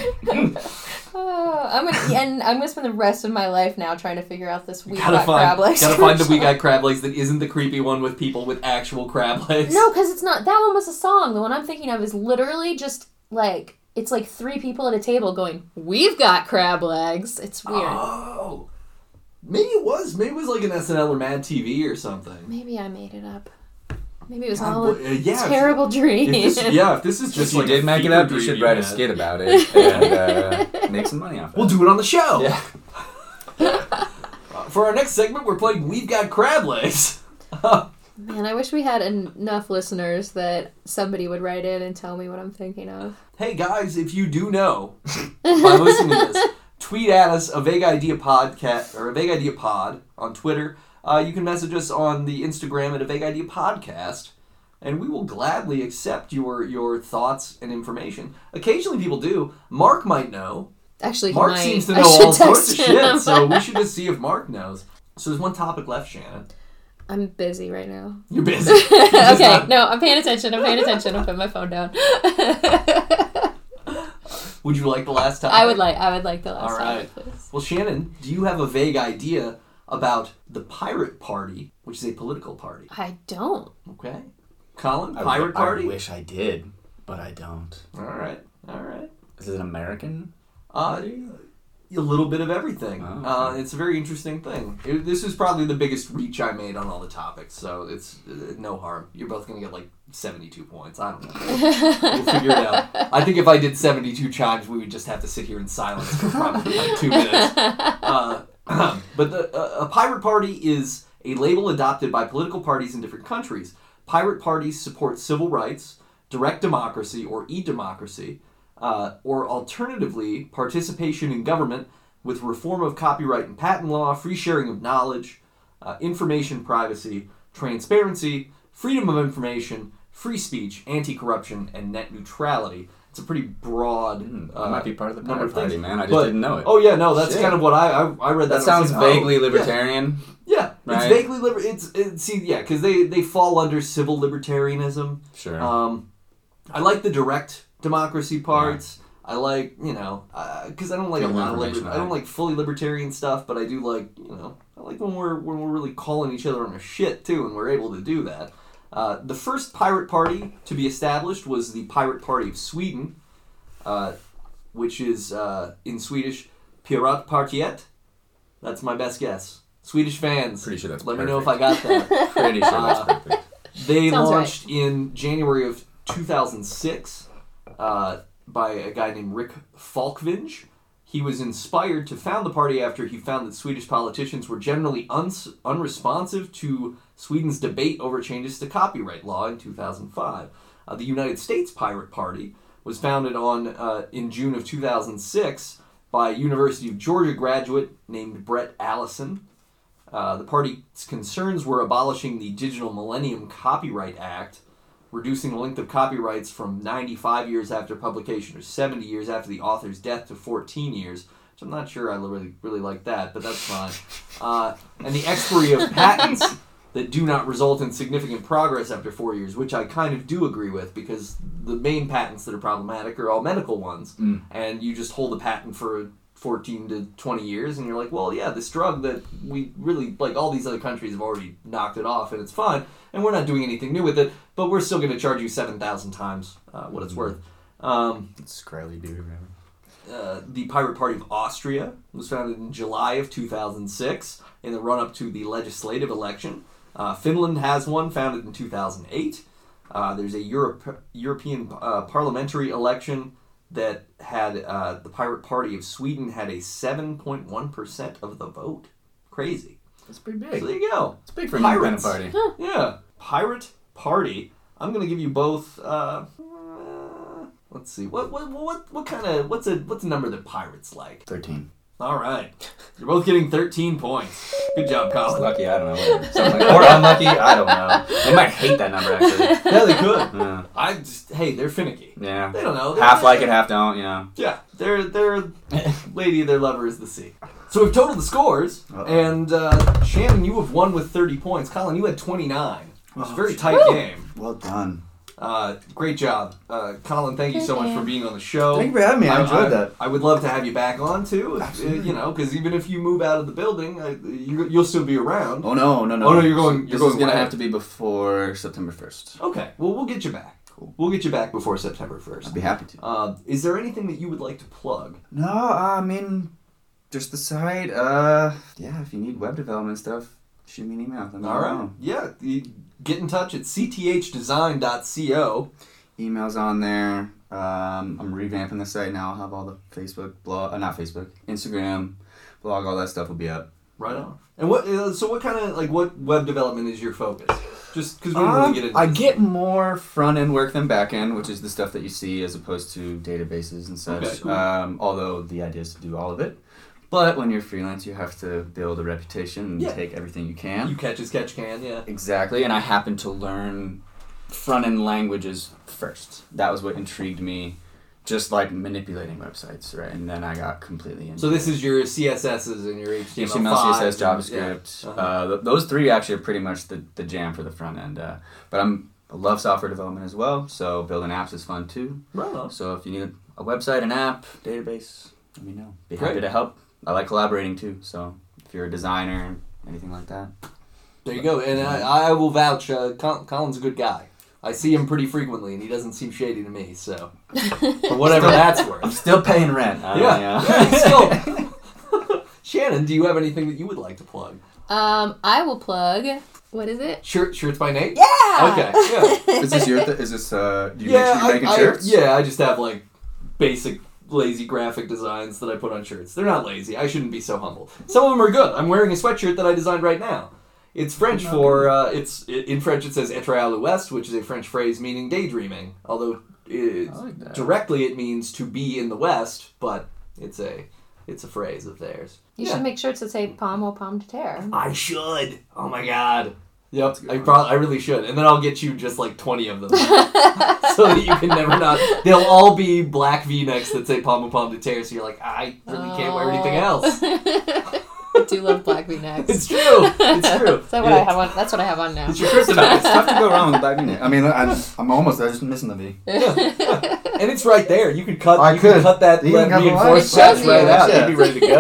Uh, I'm gonna and I'm gonna spend the rest of my life now trying to figure out this weak Gotta got find, crab legs. gotta find the commercial. weak-eyed crab legs that isn't the creepy one with people with actual crab legs. No, because it's not. That one was a song. The one I'm thinking of is literally just like it's like three people at a table going, "We've got crab legs." It's weird. Oh, maybe it was. Maybe it was like an S N L or Mad T V or something. Maybe I made it up. Maybe it was God, all well, a uh, yeah, if- terrible dream. If this, yeah, if this is just If you like did a make it fever up, you dream should write a had. skit about it and uh, make some money off it. We'll do it on the show. Yeah. Uh, for our next segment, we're playing We've Got Crab Legs. Man, I wish we had en- enough listeners that somebody would write in and tell me what I'm thinking of. Hey guys, if you do know by listening to this, tweet at us a vague idea podcast or a vague idea pod on Twitter. Uh, you can message us on the Instagram at a vague idea podcast, and we will gladly accept your your thoughts and information. Occasionally, people do. Mark might know. Actually, he Mark might. seems to I know should all sorts of text shit, him. so we should just see if Mark knows. So there's one topic left, Shannon. I'm busy right now. You're busy. You're just Okay, not- no, I'm paying attention. I'm paying attention. I'm putting my phone down. Would you like the last topic? I would like. I would like the last All right. topic, please. Well, Shannon, do you have a vague idea about the Pirate Party, which is a political party? I don't. Okay. Colin, I Pirate w- Party? I wish I did, but I don't. All right. All right. Is it American? Uh, a little bit of everything. Oh, okay. Uh, it's a very interesting thing. It, this is probably the biggest reach I made on all the topics, so it's uh, no harm. You're both going to get like seventy-two points. I don't know. We'll figure it out. I think if I did seventy-two chimes, we would just have to sit here in silence for probably like two minutes. Uh, but the, uh, a pirate party is a label adopted by political parties in different countries. Pirate parties support civil rights, direct democracy, or e-democracy, uh, or alternatively, participation in government with reform of copyright and patent law, free sharing of knowledge, uh, information privacy, transparency, freedom of information, free speech, anti-corruption, and net neutrality. It's a pretty broad Mm, uh, I might be part of the number Pirate of things. Party, man. I just But- didn't know it. Oh yeah, no, that's Shit. kind of what I I, I read. That, that and I was sounds like, oh, vaguely yeah. libertarian. Yeah, Right? it's vaguely liber. It's it, see, yeah, because they they fall under civil libertarianism. Sure. Um, I like the direct democracy parts. I like you know because I don't like a Freedom of lot of liber- information I don't act. like fully libertarian stuff, but I do like you know I like when we're when we're really calling each other on our shit too, and we're able to do that. Uh, the first pirate party to be established was the Pirate Party of Sweden, uh, which is uh, in Swedish Piratpartiet. That's my best guess. Swedish fans, Pretty sure that's let perfect. me know if I got that. Pretty sure that's Uh, perfect. They Sounds launched in January of two thousand six uh, by a guy named Rick Falkvinge. He was inspired to found the party after he found that Swedish politicians were generally uns- unresponsive to Sweden's debate over changes to copyright law in two thousand five. Uh, the United States Pirate Party was founded on uh, in June of two thousand six by University of Georgia graduate named Brett Allison. Uh, the party's concerns were abolishing the Digital Millennium Copyright Act, reducing the length of copyrights from ninety-five years after publication or seventy years after the author's death to fourteen years, which I'm not sure I really really like that, but that's fine. Uh, and the expiry of patents that do not result in significant progress after four years, which I kind of do agree with, because the main patents that are problematic are all medical ones, Mm. and you just hold a patent for fourteen to twenty years, and you're like, well, yeah, this drug that we really, like, all these other countries have already knocked it off, and it's fine, and we're not doing anything new with it, but we're still going to charge you seven thousand times uh, what it's worth. Um, It's Screlly dude or whatever. uh, the Pirate Party of Austria was founded in July of two thousand six in the run-up to the legislative election. Uh, Finland has one, founded in two thousand eight. Uh, there's a Europe, European uh, parliamentary election that had uh, the Pirate Party of Sweden had a seven point one percent of the vote. Crazy. That's pretty big. So there you go. It's big for an independent Pirates. party. Yeah. Pirate Party. I'm going to give you both... Uh, uh, let's see. What what what what kind of... What's a, what's a number that pirates like? thirteen. All right. You're both getting thirteen points. Good job, It's Colin. lucky, I don't know. Something like, or unlucky, I don't know. They might hate that number, actually. Yeah, they could. Yeah. I just... Hey, they're finicky. Yeah. They don't know. They're- Half like it, half don't, you know. Yeah, they're they're lady, their lover is the sea. So we've totaled the scores, Uh-oh. and uh, Shannon, you have won with thirty points. Colin, you had twenty-nine. It was a Oh, very tight Woo! game. Well done. Uh, great job, uh, Colin. Thank you so much for being on the show. Thank you for having me. I enjoyed that. I would love to have you back on too. If, uh, Absolutely. you know, because even if you move out of the building, I, you, you'll still be around. Oh, no, no, no. Oh, no, you're going- you're This going is going to away. have to be before September first. Okay, well we'll get you back. Cool. We'll get you back before September first. I'd be happy to. Uh, is there anything that you would like to plug? No, I mean, just the site. Uh, yeah, if you need web development stuff, shoot me an email. Let me All right. know. Yeah. You get in touch at c t h design dot co. Email's on there. Um, I'm revamping the site now. I'll have all the Facebook, blog, uh, not Facebook, Instagram, blog, all that stuff will be up. Right on. And what? Uh, so what kind of like what web development is your focus? Just because we don't Um, really get into. I this. get more front end work than back end, which is the stuff that you see as opposed to databases and such. Okay, cool. Um, although the idea is to do all of it. But when you're freelance, you have to build a reputation and Yeah. take everything you can. You catch as catch can, yeah. Exactly, and I happen to learn front end languages first. That was what intrigued me, just like manipulating websites, right? And then I got completely into So this is your C S S's and your H T M L, H T M L, C S S, five and- JavaScript. yeah. Uh-huh. Uh, th- those three actually are pretty much the, the jam for the front end. Uh, but I'm I love software development as well, so building apps is fun too. Right on. So if you need a website, an app, database, let me know. Be happy Great. to help. I like collaborating too, so if you're a designer, anything like that. There you go. And I, I will vouch. Uh, Col- Colin's a good guy. I see him pretty frequently, and he doesn't seem shady to me. So for whatever that's I'm worth. still paying rent. Uh, Yeah. yeah. yeah still. Shannon, do you have anything that you would like to plug? Um, I will plug. What is it? Shirt, shirts by Nate. Yeah. Okay. Yeah. Is this your? Th- is this? Uh, do you Yeah, make sure you're making I, I, shirts? yeah, I just have like basic lazy graphic designs that I put on shirts. They're not lazy. I shouldn't be so humble. Some of them are good. I'm wearing a sweatshirt that I designed right now. It's French for uh, it's in French. It says "être à l'ouest," which is a French phrase meaning daydreaming. Although it, I like that. directly it means to be in the West, but it's a it's a phrase of theirs. You Yeah. should make shirts that say "Pomme au pomme de terre." I should. Oh my god. Yep, a good I one. probably I really should, and then I'll get you just like twenty of them, so that you can never not. They'll all be black V-necks that say "Pomme au pomme de terre," so you're like, I really can't wear anything else. I do love black V-necks. It's true. It's true. Is that what Yeah. I have on? That's what I have on now. It's your kryptonite. It's tough to go wrong with black V-neck. I mean, I'm, I'm almost there, just missing the V. And it's right there. You could cut. I you could could. cut that, You that can cut the line. reinforced It shows patch right you. out. Yeah. You'd be ready to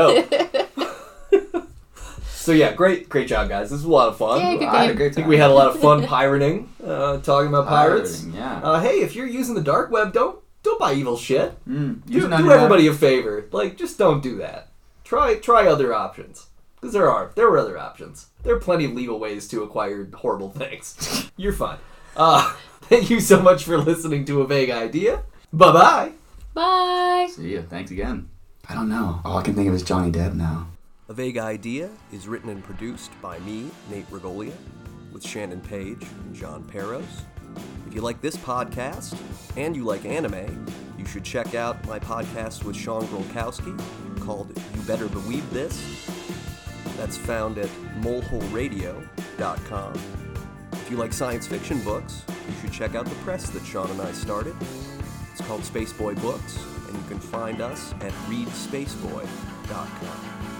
go. So yeah, great, great job, guys. This was a lot of fun. Yeah, good I had a game. great I time. think we had a lot of fun pirating, uh, talking about pirates. Pirating, yeah. Uh, hey, if you're using the dark web, don't don't buy evil shit. Mm, Do, using do on your everybody a favor. Like, just don't do that. Try try other options. Because there are. There are other options. There are plenty of legal ways to acquire horrible things. You're fine. Uh, thank you so much for listening to A Vague Idea. Bye-bye. Bye. See ya. Thanks again. I don't know. All I can think of is Johnny Depp now. A Vague Idea is written and produced by me, Nate Regolia, with Shannon Page and John Peros. If you like this podcast and you like anime, you should check out my podcast with Sean Grolkowski called You Better Believe This. That's found at molehole radio dot com. If you like science fiction books, you should check out the press that Sean and I started. It's called Spaceboy Books, and you can find us at read spaceboy dot com.